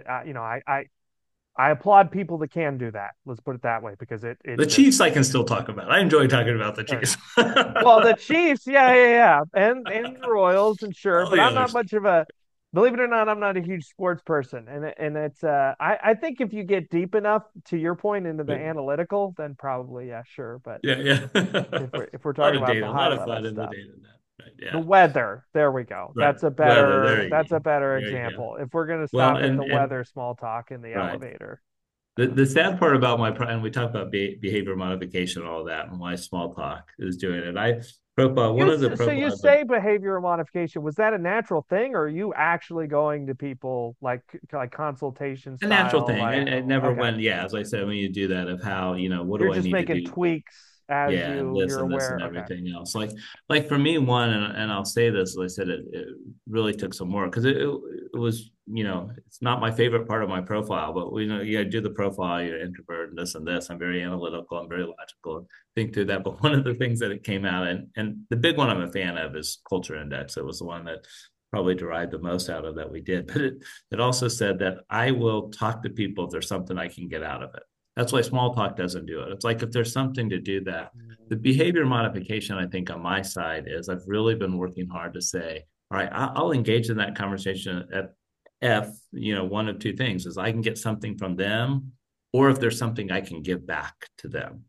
I applaud people that can do that. Let's put it that way because it The just Chiefs I can still talk about. I enjoy talking about the sure. Chiefs. Well, the Chiefs, yeah, and the Royals, and sure, All but the I'm not others. much of a, believe it or not, I'm not a huge sports person, and it's I think if you get deep enough to your point into the But analytical, then probably yeah, sure, but yeah, yeah. if we're A lot talking of about the data, a high lot of level fun in the stuff, data. Right. the Yeah. weather, there we go. Right. Weather. There you That's a go. better There you go. example. If we're gonna Well, stop at the and weather, small talk in the right. elevator. The sad part about and we talk about behavior modification, and all that, and why small talk is doing it. I profile one of the So you profiles of say behavioral modification. Was that a natural thing, or are you actually going to people like consultation a natural style? thing. Like, I never okay, went, yeah, as I said, when you do that, of how, what you're do I just need to making do? tweaks as Yeah, you're and this aware. and Okay. everything else. Like for me, one, and I'll say this, as I said, it really took some work, because it was, it's not my favorite part of my profile, but we know you gotta do the profile, you're introvert and this and this. I'm very analytical, I'm very logical, think through that. But one of the things that it came out, and the big one I'm a fan of, is culture index. It was the one that probably derived the most out of that we did. But it also said that I will talk to people if there's something I can get out of it. That's why small talk doesn't do it. It's like if there's something to do that. The behavior modification, I think, on my side is I've really been working hard to say, all right, I'll engage in that conversation at one of two things: is I can get something from them, or if there's something I can give back to them.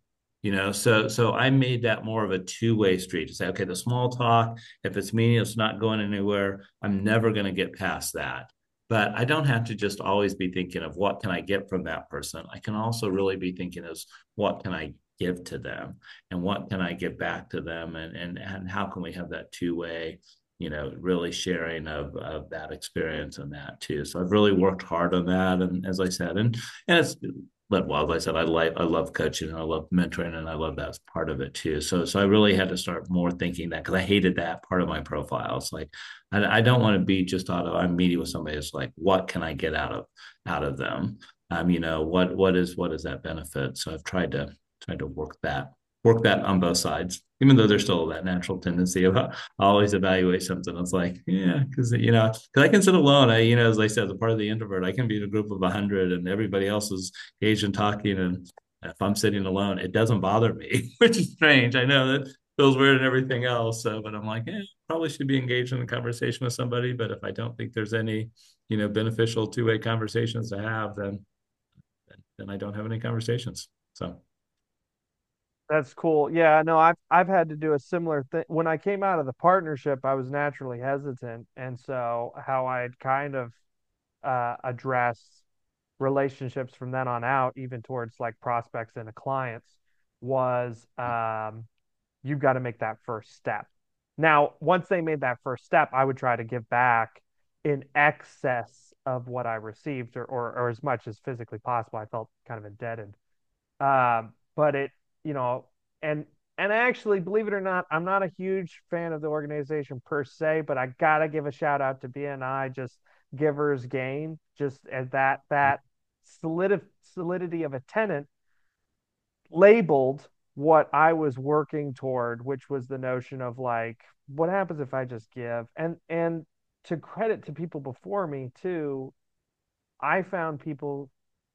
So I made that more of a two-way street to say, okay, the small talk, if it's meaningless, not going anywhere, I'm never going to get past that. But I don't have to just always be thinking of what can I get from that person. I can also really be thinking of what can I give to them, and what can I give back to them, and how can we have that two-way, really sharing of that experience and that too. So I've really worked hard on that. And as I said, and it's but well, as I said, I love coaching and I love mentoring and I love that as part of it too. So I really had to start more thinking that because I hated that part of my profile. It's like I don't want to be just out of I'm meeting with somebody. It's like what can I get out of them? What is that benefit? So I've tried to work that on both sides, even though there's still that natural tendency of always evaluate something. It's like, yeah, because I can sit alone. As I said, as a part of the introvert, I can be in a group of 100 and everybody else is engaged in talking. And if I'm sitting alone, it doesn't bother me, which is strange. I know that feels weird and everything else. So, but I'm like, probably should be engaged in a conversation with somebody. But if I don't think there's any, beneficial two-way conversations to have, then I don't have any conversations. So. That's cool. Yeah, no, I've had to do a similar thing. When I came out of the partnership, I was naturally hesitant, and so how I'd kind of address relationships from then on out, even towards like prospects and clients, was you've got to make that first step. Now, once they made that first step, I would try to give back in excess of what I received, or as much as physically possible. I felt kind of indebted. But it, you know, and and actually, believe it or not, I'm not a huge fan of the organization per se, but I gotta give a shout out to BNI, just givers gain, just as that solidity of a tenant labeled what I was working toward, which was the notion of like, what happens if I just give? And to credit to people before me too, I found people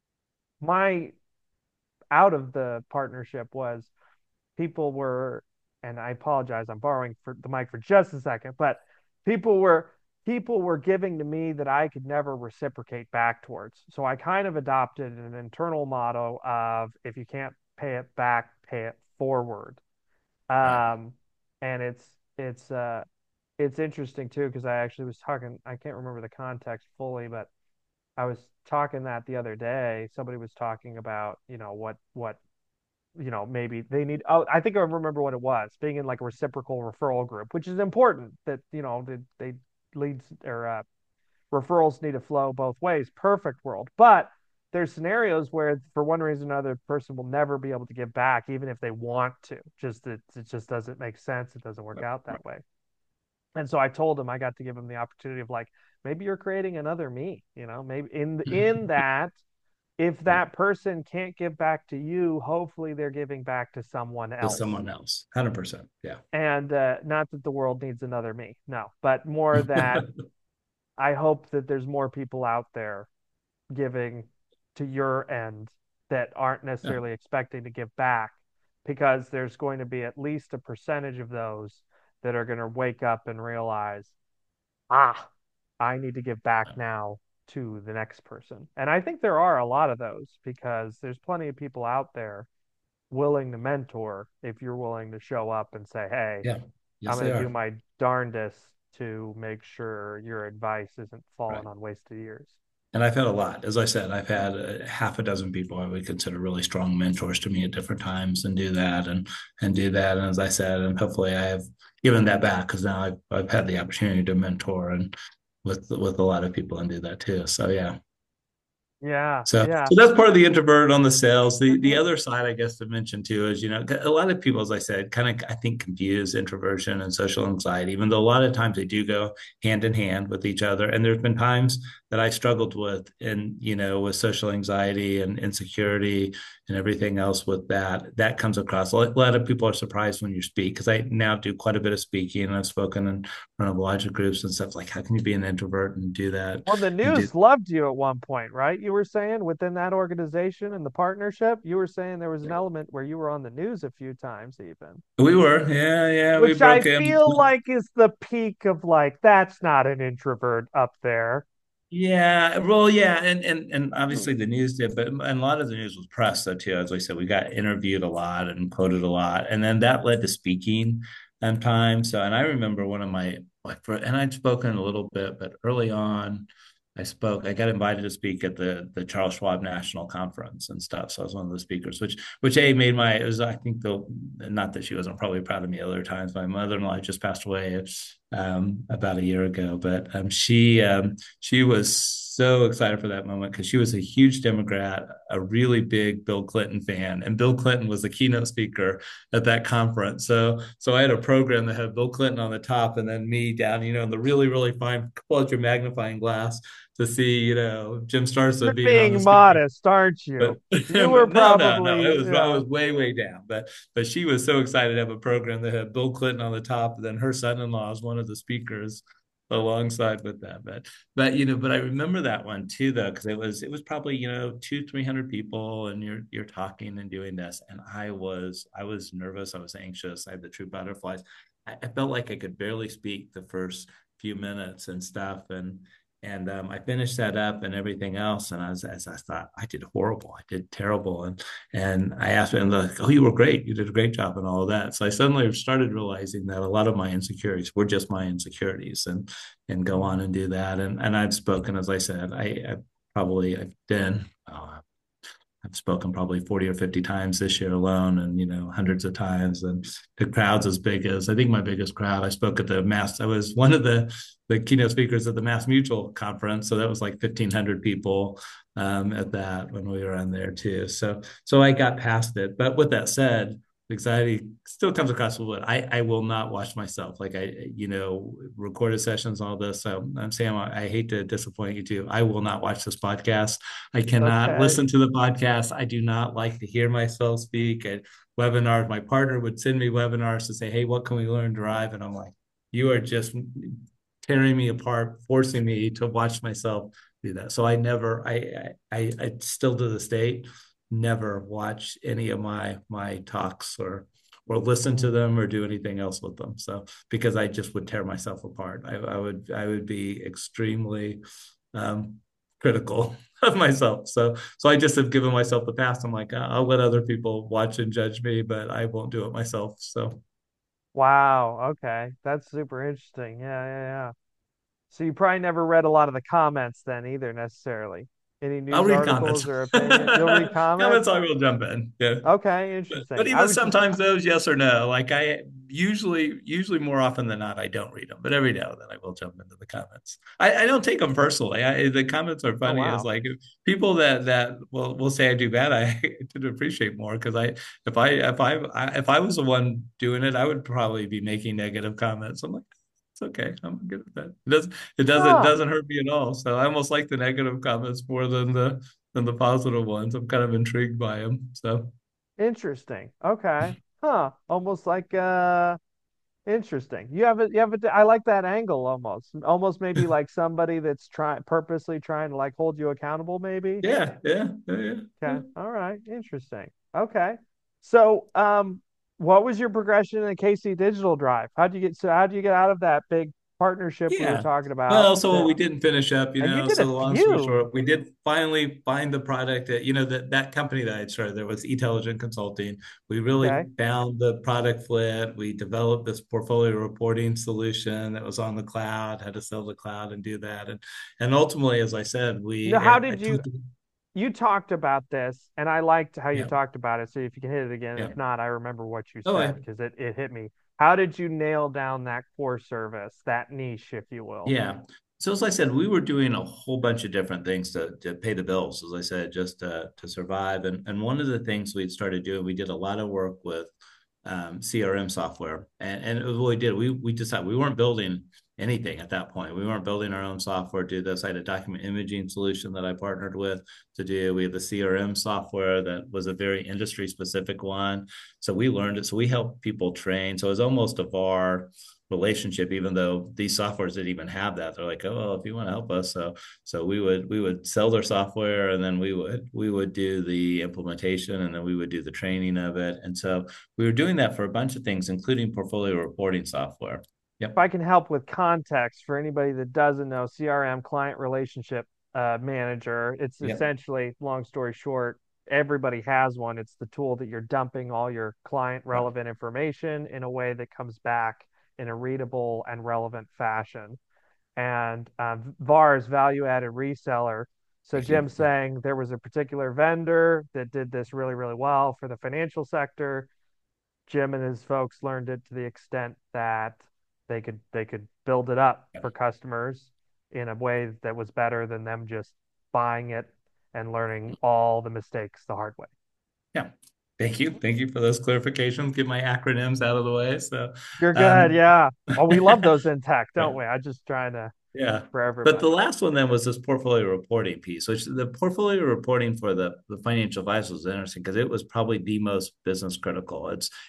my out of the partnership was people were, and I apologize, I'm borrowing for the mic for just a second, but people were people were giving to me that I could never reciprocate back towards. So I kind of adopted an internal motto of if you can't pay it back, pay it forward. Right. Um, and it's interesting too because I actually was talking. I can't remember the context fully, but I was talking that the other day. Somebody was talking about what maybe they need. Oh, I think I remember what it was, being in like a reciprocal referral group, which is important that they leads or referrals need to flow both ways. Perfect world. But there's scenarios where for one reason or another the person will never be able to give back even if they want to. Just it just doesn't make sense. It doesn't work out that way. And so I told him I got to give him the opportunity of like, maybe you're creating another me, maybe in that if Right. that person can't give back to you, hopefully they're giving back to someone To else. someone else. 100%. Yeah. And not that the world needs another me, no, but more that I hope that there's more people out there giving to your end that aren't Yeah. necessarily expecting to give back because there's going to be at least a percentage of those that are going to wake up and realize, ah, I need to give back now to the next person. And I think there are a lot of those because there's plenty of people out there willing to mentor if you're willing to show up and say, hey, Yeah. I'm Yes, they going to do are. my darndest to make sure your advice isn't falling Right. on wasted years. And I've had a lot. As I said, I've had half a dozen people I would consider really strong mentors to me at different times, and do that and do that. And as I said, and hopefully I have given that back because now I've had the opportunity to mentor and with a lot of people and do that too. So yeah. Yeah, So, yeah. so that's part of the introvert on the sales. The Mhm. other side, I guess, to mention too is, a lot of people, as I said, kind of I think confuse introversion and social anxiety, even though a lot of times they do go hand in hand with each other. And there's been times that I struggled with social anxiety and insecurity and everything else with that comes across. A lot of people are surprised when you speak because I now do quite a bit of speaking and I've spoken in front of larger groups and stuff like, how can you be an introvert and do that Well, the and do news loved you at one point, right? You were saying within that organization and the partnership, you were saying there was an element where you were on the news a few times, even, We were, yeah, we which I broke him. feel like is the peak of like, that's not an introvert up there. Yeah, well, yeah, and obviously the news did, but and a lot of the news was press though too. As I said, we got interviewed a lot and quoted a lot, and then that led to speaking time. So, and I remember one of and I'd spoken a little bit, but early on, I spoke. I got invited to speak at the Charles Schwab National Conference and stuff. So I was one of the speakers, which made it was I think the not that she wasn't probably proud of me other times. My mother-in-law just passed away about a year ago, but she was so excited for that moment because she was a huge Democrat, a really big Bill Clinton fan, and Bill Clinton was the keynote speaker at that conference. So I had a program that had Bill Clinton on the top, and then me down, in the really really fine quality magnifying glass to see, Jim You're Starsa being on the being screen. modest, aren't you? But You were no, no, no. probably, I was way, way down. But she was so excited to have a program that had Bill Clinton on the top, and then her son-in-law is one of the speakers alongside with that. But I remember that one too, though, because it was probably, 200-300 people, and you're talking and doing this, and I was nervous, I was anxious, I had the true butterflies. I felt like I could barely speak the first few minutes and stuff, and I finished that up and everything else. And as I thought, I did horrible. I did terrible. And I asked them, like, oh, you were great. You did a great job and all of that. So I suddenly started realizing that a lot of my insecurities were just my insecurities and go on and do that. And I've spoken, as I said, I've been, I've spoken probably 40 or 50 times this year alone, and hundreds of times, and the crowds as big as, I think my biggest crowd, I spoke at the Mass. I was one of the keynote speakers at the Mass Mutual conference, so that was like 1,500 people at that when we were on there too. So I got past it. But with that said, anxiety still comes across with it. I will not watch myself, like, recorded sessions, all this. So I'm Sam, I hate to disappoint you too. I will not watch this podcast. I cannot okay. listen to the podcast. I do not like to hear myself speak at webinars. My partner would send me webinars to say, hey, what can we learn Drive? And I'm like, you are just tearing me apart, forcing me to watch myself do that. So I still to this day never watch any of my talks or listen to Mm. them or do anything else with them. So because I just would tear myself apart. I would be extremely um, critical of myself. So I just have given myself the pass. I'm like, I'll let other people watch and judge me, but I won't do it myself. So Wow. Okay. That's super interesting. Yeah, yeah, yeah. So you probably never read a lot of the comments then either necessarily. Any I'll news read comments. articles or opinion? You'll read Comments, comments? I will jump in. Yeah. Okay, But interesting. I even was just sometimes those, yes or no. Like I usually more often than not, I don't read them, but every now and then I will jump into the comments. I don't take them personally. The comments are oh funny as wow. like people that will say I do bad. I tend to appreciate more because if I was the one doing it, I would probably be making negative comments. I'm like, it's okay. I'm good at that. It Huh. doesn't hurt me at all. So I almost like the negative comments more than the positive ones. I'm kind of intrigued by them. So. Interesting. Okay. Huh. Almost like interesting. You have a I like that angle almost. Almost maybe like somebody that's purposely trying to like hold you accountable maybe. Yeah, yeah, yeah, yeah. Okay. All right. Interesting. Okay. So, what was your progression in the KC Digital Drive? How'd you get out of that big partnership we were Yeah. talking about Well, so that, we didn't finish up, and you did so a the long story few. short, we did finally find the product that, that company that I started there was Intelligent Consulting. We really Okay. found the product fit. We developed this portfolio reporting solution that was on the cloud, had to sell the cloud and do that. And ultimately, as I said, Now, I took, you talked about this, and I liked how you yeah, talked about it. So if you can hit it again, yeah. if not, I remember what you Oh, said because it hit me. How did you nail down that core service, that niche, if you will? yeah. So as I said, we were doing a whole bunch of different things to pay the bills, as I said, just to survive. And one of the things we'd started doing, we did a lot of work with CRM software. And what we did, we decided we weren't building anything at that point. We weren't building our own software to do this. I had a document imaging solution that I partnered with to do. We had the CRM software that was a very industry specific one. So we learned it. So we helped people train. So it was almost a VAR relationship, even though these softwares didn't even have that. They're like, oh, well, if you want to help us, so we would sell their software, and then we would do the implementation, and then we would do the training of it. And so we were doing that for a bunch of things, including portfolio reporting software. If Yep. I can help with context for anybody that doesn't know, CRM, client relationship manager, it's Yep. essentially, long story short, everybody has one. It's the tool that you're dumping all your client Right. relevant information in a way that comes back in a readable and relevant fashion. And VAR is value added reseller. So Thank you. Jim's Yep. saying there was a particular vendor that did this really, really well for the financial sector. Jim and his folks learned it to the extent that they could build it up for Yep. customers. in a way that was better than them just buying it and learning all the mistakes the hard way. Yeah. Thank you. Thank you for those clarifications. Get my acronyms out of the way. So, You're good, um, yeah. Oh, we love those in tech, don't we? I'm just trying to yeah. for But the everybody. last one then was this portfolio reporting piece, which the portfolio reporting for the financial advisor was interesting because it was probably the most business critical.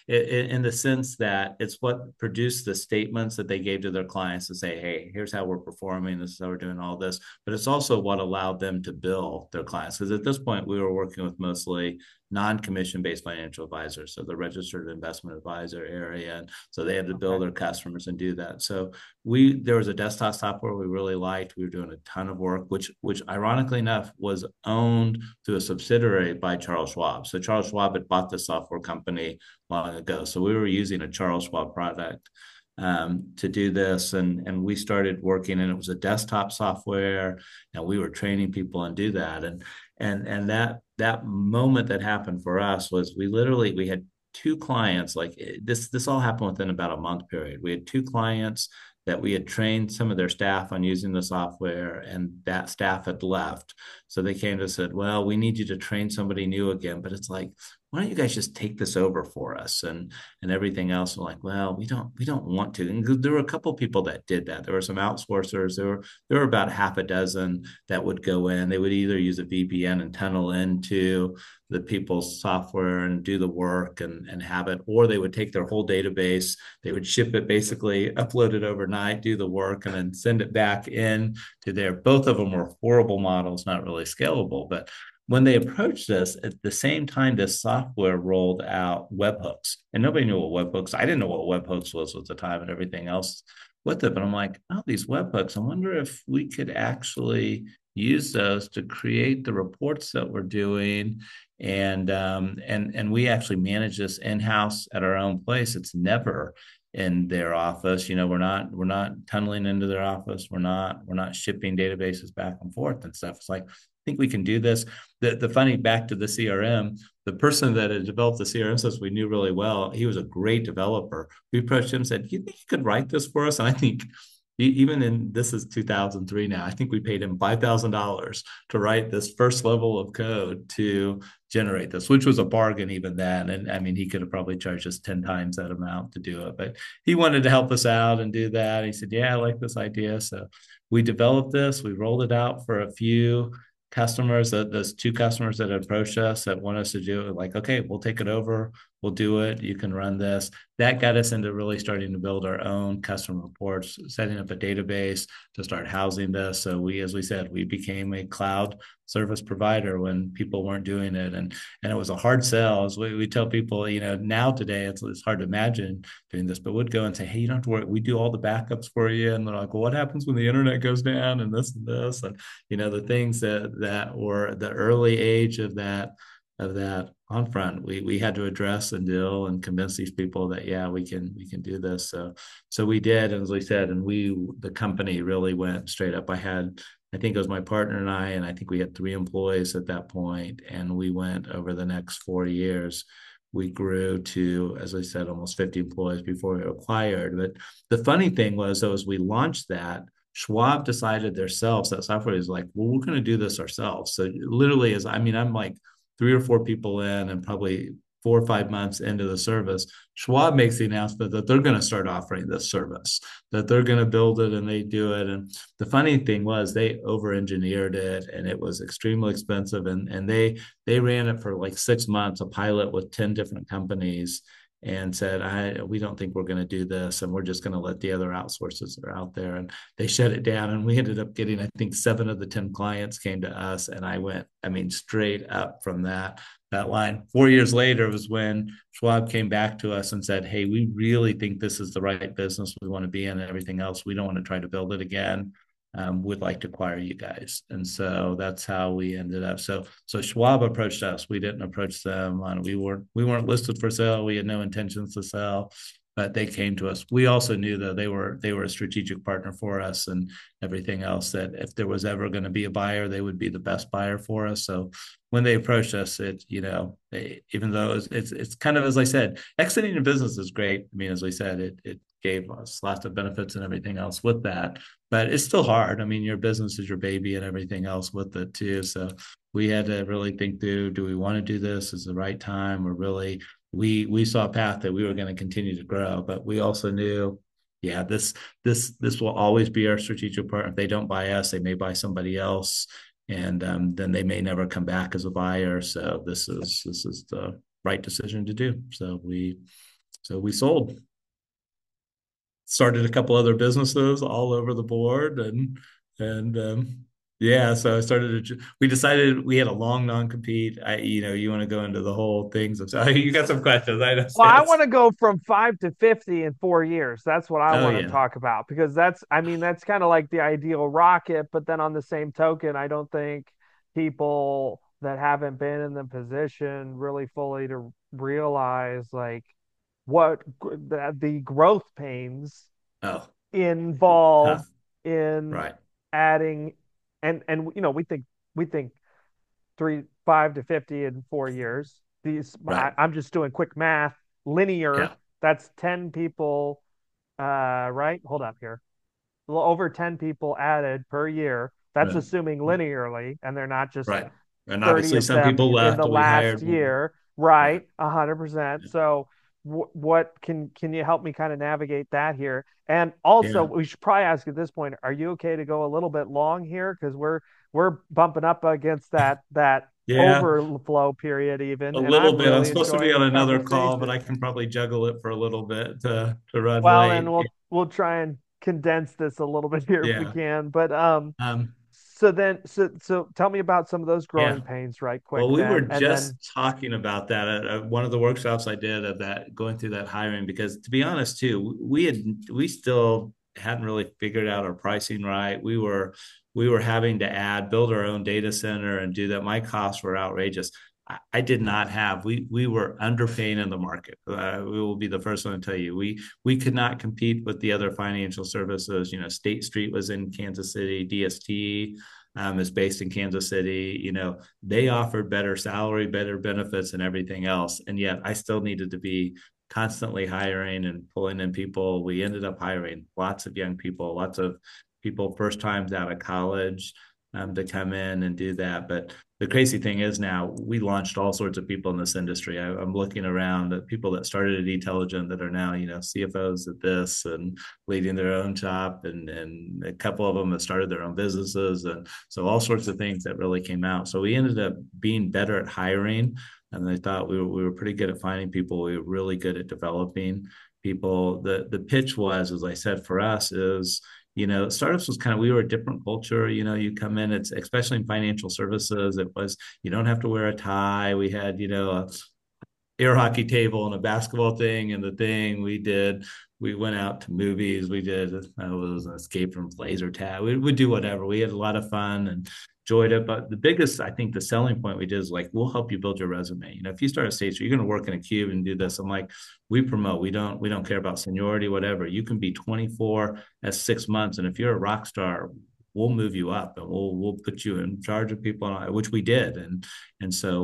In the sense that it's what produced the statements that they gave to their clients to say, hey, here's how we're performing, this is how we're doing all this. But it's also what allowed them to bill their clients. Because at this point, we were working with mostly non-commission based financial advisors, so the registered investment advisor area. And so they had to bill Okay. their customers and do that. So there was a desktop software we really liked. We were doing a ton of work, which ironically enough was owned through a subsidiary by Charles Schwab. So Charles Schwab had bought the software company long ago. So we were using a Charles Schwab product to do this, and we started working, and it was a desktop software, and we were training people and do that, and that moment that happened for us was we had two clients like this all happened within about a month period. We had two clients that we had trained some of their staff on using the software, and that staff had left. So they came to us and said, well, we need you to train somebody new again. But it's like, why don't you guys just take this over for us? And everything else. We're like, well, we don't want to. And there were a couple of people that did that. There were some outsourcers. There were about half a dozen that would go in. They would either use a VPN and tunnel into the people's software and do the work and have it, or they would take their whole database, they would ship it, basically upload it overnight, do the work, and then send it back in to their. Both of them were horrible models, not really scalable. But when they approached us at the same time, this software rolled out webhooks, and nobody knew what webhooks. I didn't know what webhooks was at the time, and everything else with it. But I'm like, oh, these webhooks. I wonder if we could actually use those to create the reports that we're doing, and we actually manage this in house at our own place. It's never in their office. We're not tunneling into their office. We're not shipping databases back and forth and stuff. It's like, I think we can do this. The funny, back to the CRM, the person that had developed the CRM system we knew really well, he was a great developer. We approached him and said, you think you could write this for us? And I think even in, this is 2003 now, I think we paid him $5,000 to write this first level of code to generate this, which was a bargain even then. And I mean, he could have probably charged us 10 times that amount to do it, but he wanted to help us out and do that. He said, yeah, I like this idea. So we developed this, we rolled it out for a few customers. That those two customers that approached us that want us to do it, like, okay, we'll take it over, we'll do it, you can run this. That got us into really starting to build our own custom reports, setting up a database to start housing this. So we, as we said, we became a cloud service provider when people weren't doing it, and it was a hard sell. As we tell people, now today it's hard to imagine doing this, but would go and say, hey, you don't have to worry, we do all the backups for you. And they're like, well, what happens when the internet goes down and this, and the things that were the early age of that on front, we had to address and deal and convince these people that, yeah, we can do this. So we did, and as we said, and the company really went straight up. I think it was my partner and I think we had 3 employees at that point, and we went over the next 4 years. We grew to, as I said, almost 50 employees before we were acquired. But the funny thing was, though, as we launched that, Schwab decided themselves that software is like, well, we're going to do this ourselves. So literally, I'm like 3 or 4 people in, and probably 4 or 5 months into the service, Schwab makes the announcement that they're going to start offering this service, that they're going to build it, and they do it. And the funny thing was, they over-engineered it, and it was extremely expensive. And they ran it for like 6 months, a pilot with 10 different companies, and said, we don't think we're going to do this, and we're just going to let the other outsources that are out there. And they shut it down, and we ended up getting, I think, 7 of the 10 clients came to us, and I went, straight up from that line. 4 years later was when Schwab came back to us and said, hey, we really think this is the right business we want to be in, and everything else, we don't want to try to build it again. Would like to acquire you guys. And so that's how we ended up. So Schwab approached us. We didn't approach them. We weren't listed for sale. We had no intentions to sell, but they came to us. We also knew that they were a strategic partner for us, and everything else, that if there was ever going to be a buyer, they would be the best buyer for us. So when they approached us, even though it's kind of, as I said, exiting a business is great. As we said, gave us lots of benefits and everything else with that. But it's still hard. I mean, your business is your baby and everything else with it too. So we had to really think through, do we want to do this? Is the right time? Or really we saw a path that we were going to continue to grow, but we also knew, yeah, this will always be our strategic partner. If they don't buy us, they may buy somebody else, and then they may never come back as a buyer. So this is the right decision to do. So we sold, started a couple other businesses all over the board, and yeah, so I started to, we decided we had a long non-compete. You want to go into the whole things of, so you got some questions, I know. Well, I want to go from 5 to 50 in 4 years. That's what I Oh want to yeah. talk about because I mean, that's kind of like the ideal rocket. But then on the same token, I don't think people that haven't been in the position really fully to realize like what the growth pains Oh, involved tough. in Right. adding, and we think 5 to 50 in 4 years. Right. I'm just doing quick math. Linear, Yeah. that's 10 people, right? Hold up here. A little over 10 people added per year. That's Right. assuming linearly, and they're not just Right. And 30 obviously of some them people in left the and we last hired more. year, Right. right? 100%. So what can you help me kind of navigate that here? And also, Yeah. we should probably ask at this point, are you okay to go a little bit long here? Because we're bumping up against that Yeah. overflow period even, A and little I'm bit. I'm really supposed to be enjoying on the another call, but conversation. I can probably juggle it for a little bit to run Well, then late. we'll try and condense this a little bit here if we Yeah. can. But Um, so tell me about some of those yeah. growing pains right quick Well, we were then, and then just talking about that at one of the workshops I did of that, going through that hiring, because to be honest, too, we still hadn't really figured out our pricing right. We were having to build our own data center and do that. My costs were outrageous. I did not have. We were underpaying in the market. We will be the first one to tell you. We could not compete with the other financial services. State Street was in Kansas City, DST is based in Kansas City. They offered better salary, better benefits, and everything else. And yet I still needed to be constantly hiring and pulling in people. We ended up hiring lots of young people, lots of people first times out of college to come in and do that. But the crazy thing is now we launched all sorts of people in this industry. I'm looking around at people that started at Etelligent that are now, CFOs at this and leading their own shop, and a couple of them have started their own businesses. And so all sorts of things that really came out. So we ended up being better at hiring. And I thought we were pretty good at finding people. We were really good at developing people. The pitch was, as I said, for us is, startups was kind of, we were a different culture. You come in, it's especially in financial services, it was, you don't have to wear a tie. We had, a air hockey table and a basketball thing, and the thing we went out to movies. We did, it was an escape from laser tag. We would do whatever. We had a lot of fun and enjoyed it. But the biggest, I think, the selling point we did is like, we'll help you build your resume. If you start a stage, you're going to work in a cube and do this. I'm like, we promote. We don't care about seniority, whatever. You can be 24 at 6 months, and if you're a rock star, we'll move you up and we'll put you in charge of people, which we did. And so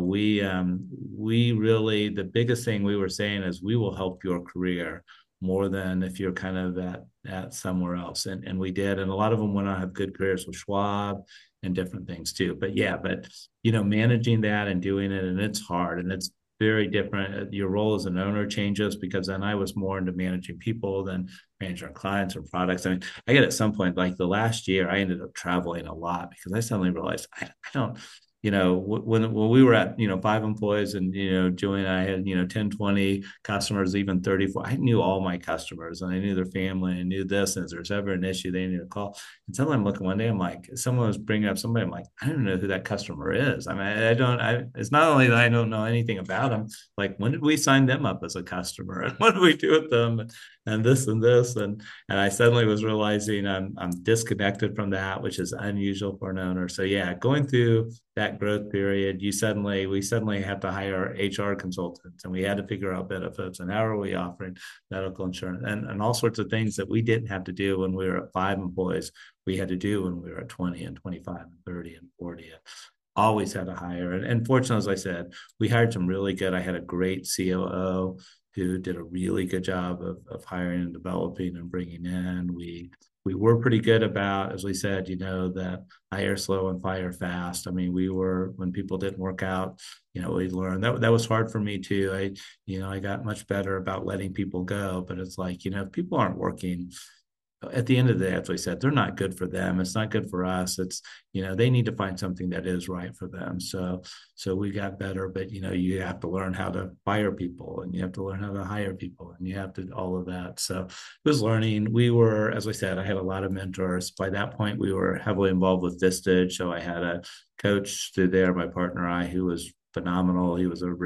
we really, the biggest thing we were saying is we will help your career more than if you're kind of at somewhere else. And we did. And a lot of them went on to have good careers with Schwab and different things too. But yeah, managing that and doing it, and it's hard and it's very different. Your role as an owner changes, because then I was more into managing people than managing our clients or products. I mean, I get at some point, like the last year, I ended up traveling a lot because I suddenly realized I don't, when we were at, 5 employees, and, Julie and I had, 10, 20 customers, even 34, I knew all my customers and I knew their family and knew this. And if there's ever an issue, they need to call. And suddenly I'm looking one day, I'm like, someone was bringing up somebody. I'm like, I don't know who that customer is. I mean, it's not only that I don't know anything about them. Like, when did we sign them up as a customer? And what do we do with them? And this and this. And I suddenly was realizing I'm disconnected from that, which is unusual for an owner. So yeah, going through that growth period, we suddenly had to hire HR consultants, and we had to figure out benefits and how are we offering medical insurance, and all sorts of things that we didn't have to do when we were at 5 employees. We had to do when we were at 20 and 25 and 30 and 40. And always had to hire. And fortunately, as I said, we hired some really good. I had a great COO who did a really good job of hiring and developing and bringing in. We were pretty good about, as we said, that hire slow and fire fast. I mean, we were, when people didn't work out, we learned that was hard for me too. I got much better about letting people go, but it's like, if people aren't working, at the end of the day, as I said, they're not good for them. It's not good for us. It's, they need to find something that is right for them. So we got better, but you have to learn how to fire people, and you have to learn how to hire people, and you have to all of that. So it was learning. We were, as I said, I had a lot of mentors. By that point, we were heavily involved with Vistage. So I had a coach through there, my partner, who was phenomenal. He was a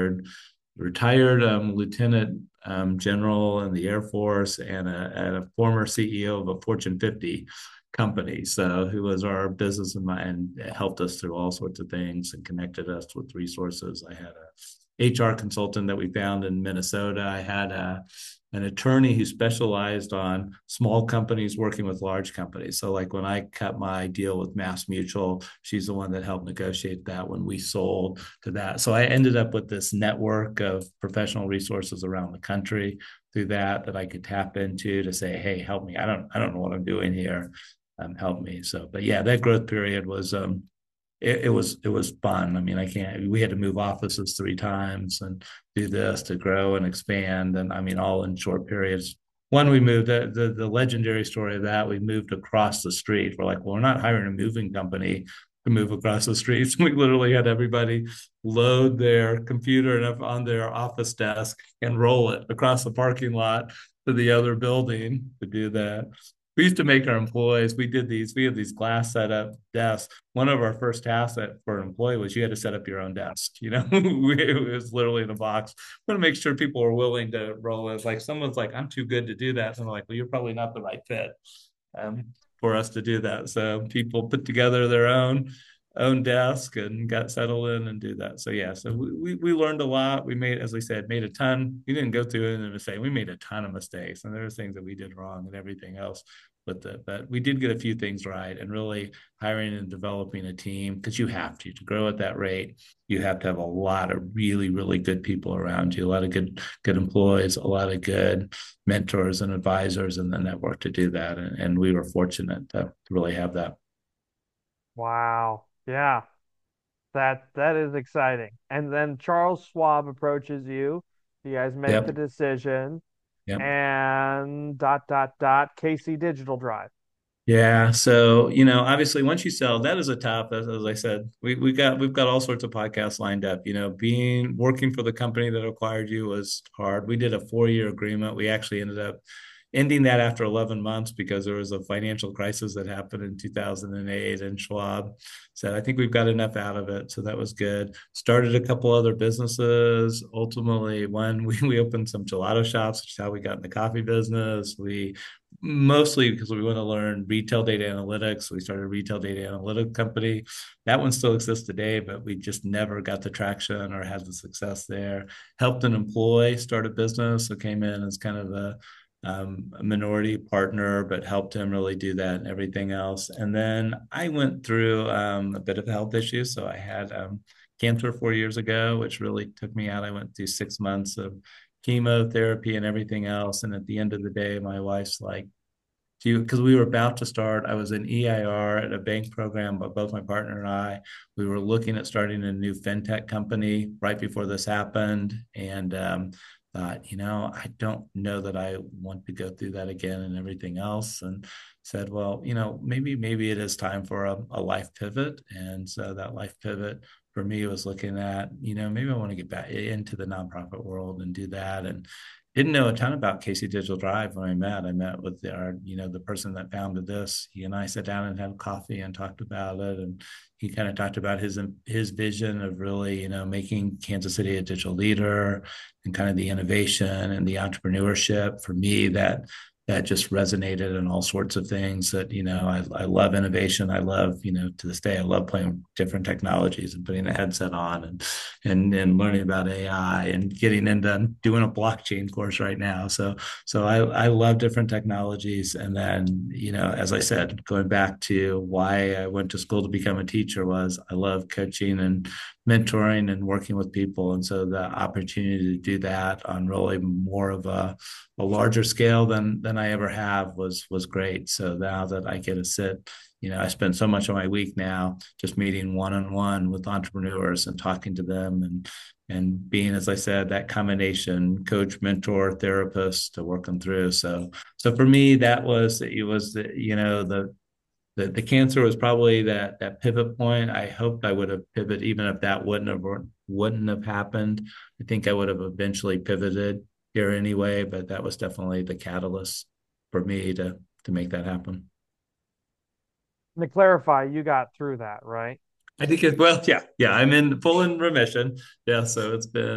retired lieutenant general in the Air Force, and a former CEO of a Fortune 50 company. So who was our business and helped us through all sorts of things and connected us with resources. I had a HR consultant that we found in Minnesota. I had an attorney who specialized on small companies working with large companies. So like when I cut my deal with Mass Mutual, she's the one that helped negotiate that when we sold to that. So I ended up with this network of professional resources around the country through that I could tap into to say, hey, help me. I don't know what I'm doing here. Help me. So, but yeah, that growth period was it was fun. I mean, we had to move offices 3 times and do this to grow and expand. And I mean, all in short periods. One, we moved the legendary story of that. We moved across the street. We're like, well, we're not hiring a moving company to move across the street. So we literally had everybody load their computer on their office desk and roll it across the parking lot to the other building to do that. We used to make our employees, we had these glass setup desks. One of our first tasks for an employee was you had to set up your own desk. It was literally in a box. We want to make sure people were willing to roll it. It's like someone's like, I'm too good to do that. And I'm like, well, you're probably not the right fit um, for us to do that. So people put together their own desk and got settled in and do that. So yeah, so we learned a lot. We made, as we said, made a ton. We didn't go through it in a mistake. We made a ton of mistakes, and there were things that we did wrong and everything else. But we did get a few things right, and really hiring and developing a team, because you have to grow at that rate. You have to have a lot of really, really good people around you, a lot of good employees, a lot of good mentors and advisors in the network to do that. And we were fortunate to really have that. Wow. Yeah. That is exciting. And then Charles Schwab approaches you. You guys make the Yep. decision, Yep. and dot dot dot KC Digital Drive. Yeah. So, obviously once you sell, that is a tough, as I said, we've got all sorts of podcasts lined up. Working for the company that acquired you was hard. We did a 4-year agreement. We actually ended up ending that after 11 months because there was a financial crisis that happened in 2008, and Schwab said, I think we've got enough out of it. So that was good. Started a couple other businesses. Ultimately, we opened some gelato shops, which is how we got in the coffee business. We mostly because we want to learn retail data analytics. We started a retail data analytic company. That one still exists today, but we just never got the traction or had the success there. Helped an employee start a business. So came in as kind of a minority partner, but helped him really do that and everything else. And then I went through a bit of health issues. So I had cancer 4 years ago, which really took me out. I went through 6 months of chemotherapy and everything else. And at the end of the day, my wife's like, because we were about to start, I was in EIR at a bank program, but both my partner and I, we were looking at starting a new fintech company right before this happened. And thought, I don't know that I want to go through that again and everything else. And said, well, maybe it is time for a life pivot. And so that life pivot for me was looking at, maybe I want to get back into the nonprofit world and do that. And didn't know a ton about KC Digital Drive when I met. I met with the person that founded this. He and I sat down and had coffee and talked about it. And he kind of talked about his vision of really, making Kansas City a digital leader and kind of the innovation and the entrepreneurship. For me, that just resonated in all sorts of things that, I love innovation. I love, to this day, I love playing different technologies and putting a headset on and learning about AI and getting into doing a blockchain course right now. So I love different technologies. And then, as I said, going back to why I went to school to become a teacher was I love coaching and mentoring and working with people. And so the opportunity to do that on really more of a larger scale than I ever have was great. So now that I get to sit, I spend so much of my week now just meeting one-on-one with entrepreneurs and talking to them and being, as I said, that combination coach, mentor, therapist to work them through. So for me, it was the cancer was probably that pivot point. I hoped I would have pivoted even if that wouldn't have happened. I think I would have eventually pivoted here anyway, but that was definitely the catalyst for me to make that happen. And to clarify, you got through that, right? I think yeah. I'm in remission. Yeah, so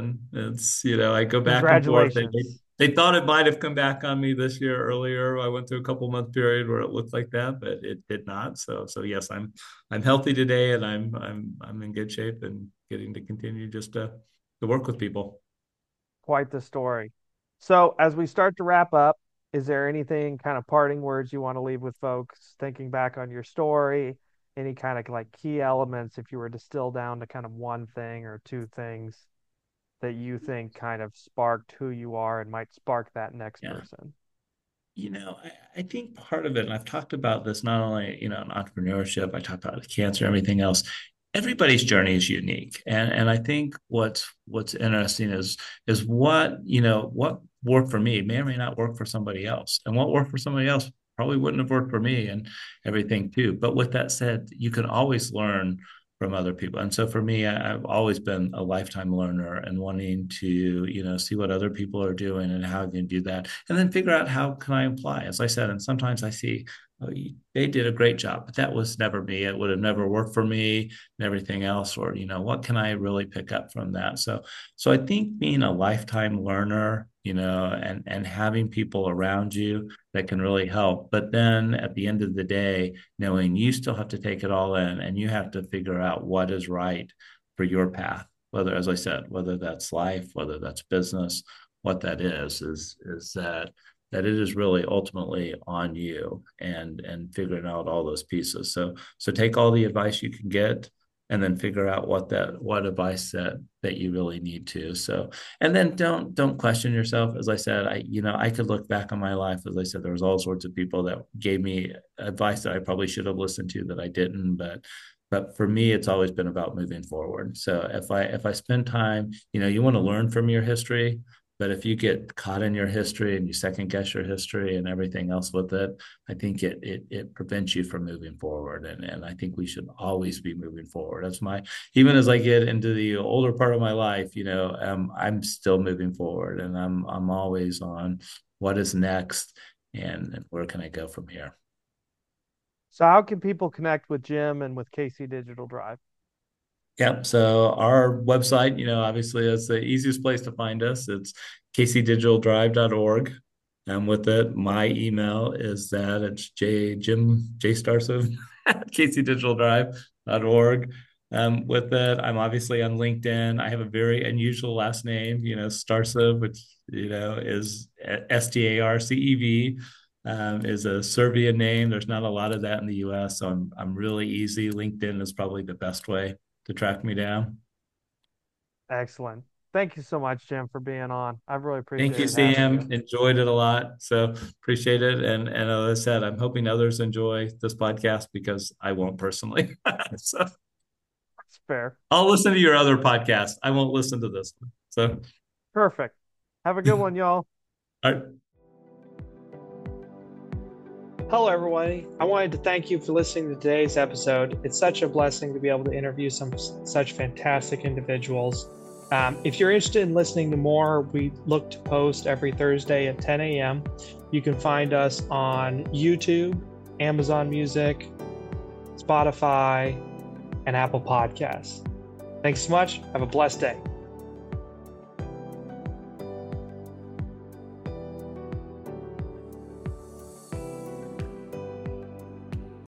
I go back and forth. Congratulations. They thought it might have come back on me this year earlier. I went through a couple month period where it looked like that, but it did not. So yes, I'm healthy today, and I'm in good shape and getting to continue just to work with people. Quite the story. So, as we start to wrap up, is there anything kind of parting words you want to leave with folks thinking back on your story? Any kind of like key elements, if you were to distill down to kind of one thing or two things that you think kind of sparked who you are and might spark that next Yeah. person? I think part of it, and I've talked about this not only, in entrepreneurship, I talked about cancer, everything else. Everybody's journey is unique. And I think what's interesting is what worked for me may or may not work for somebody else. And what worked for somebody else probably wouldn't have worked for me and everything too. But with that said, you can always learn from other people. And so for me, I've always been a lifetime learner and wanting to, see what other people are doing and how you can do that. And then figure out how can I apply, as I said, and sometimes I see, oh, they did a great job, but that was never me. It would have never worked for me and everything else. Or, what can I really pick up from that? So I think being a lifetime learner, and having people around you that can really help. But then at the end of the day, knowing you still have to take it all in and you have to figure out what is right for your path, whether, as I said, whether that's life, whether that's business, what that is that it is really ultimately on you and figuring out all those pieces. So take all the advice you can get and then figure out what advice that you really need to. So, and then don't question yourself. As I said, I could look back on my life. As I said, there was all sorts of people that gave me advice that I probably should have listened to that I didn't, but for me, it's always been about moving forward. So if I spend time, you want to learn from your history, but if you get caught in your history and you second guess your history and everything else with it, I think it prevents you from moving forward. And I think we should always be moving forward. Even as I get into the older part of my life, I'm still moving forward and I'm always on what is next and where can I go from here. So, how can people connect with Jim and with KC Digital Drive? Yep. So our website, obviously is the easiest place to find us. It's kcdigitaldrive.org. And with it, my email is that it's jstarsov at kcdigitaldrive.org. With it, I'm obviously on LinkedIn. I have a very unusual last name, Starcev, which, is Starcev. Is a Serbian name. There's not a lot of that in the US. So I'm really easy. LinkedIn is probably the best way to track me down. Excellent. Thank you so much, Jim, for being on. I've really Thank you, appreciated having you. Sam. Enjoyed it a lot. So appreciate it. And as I said, I'm hoping others enjoy this podcast because I won't personally. So It's fair. I'll listen to your other podcast. I won't listen to this one. So Perfect. Have a good one, y'all. all right. Hello, everybody. I wanted to thank you for listening to today's episode. It's such a blessing to be able to interview some such fantastic individuals. If you're interested in listening to more, we look to post every Thursday at 10 a.m. You can find us on YouTube, Amazon Music, Spotify, and Apple Podcasts. Thanks so much. Have a blessed day.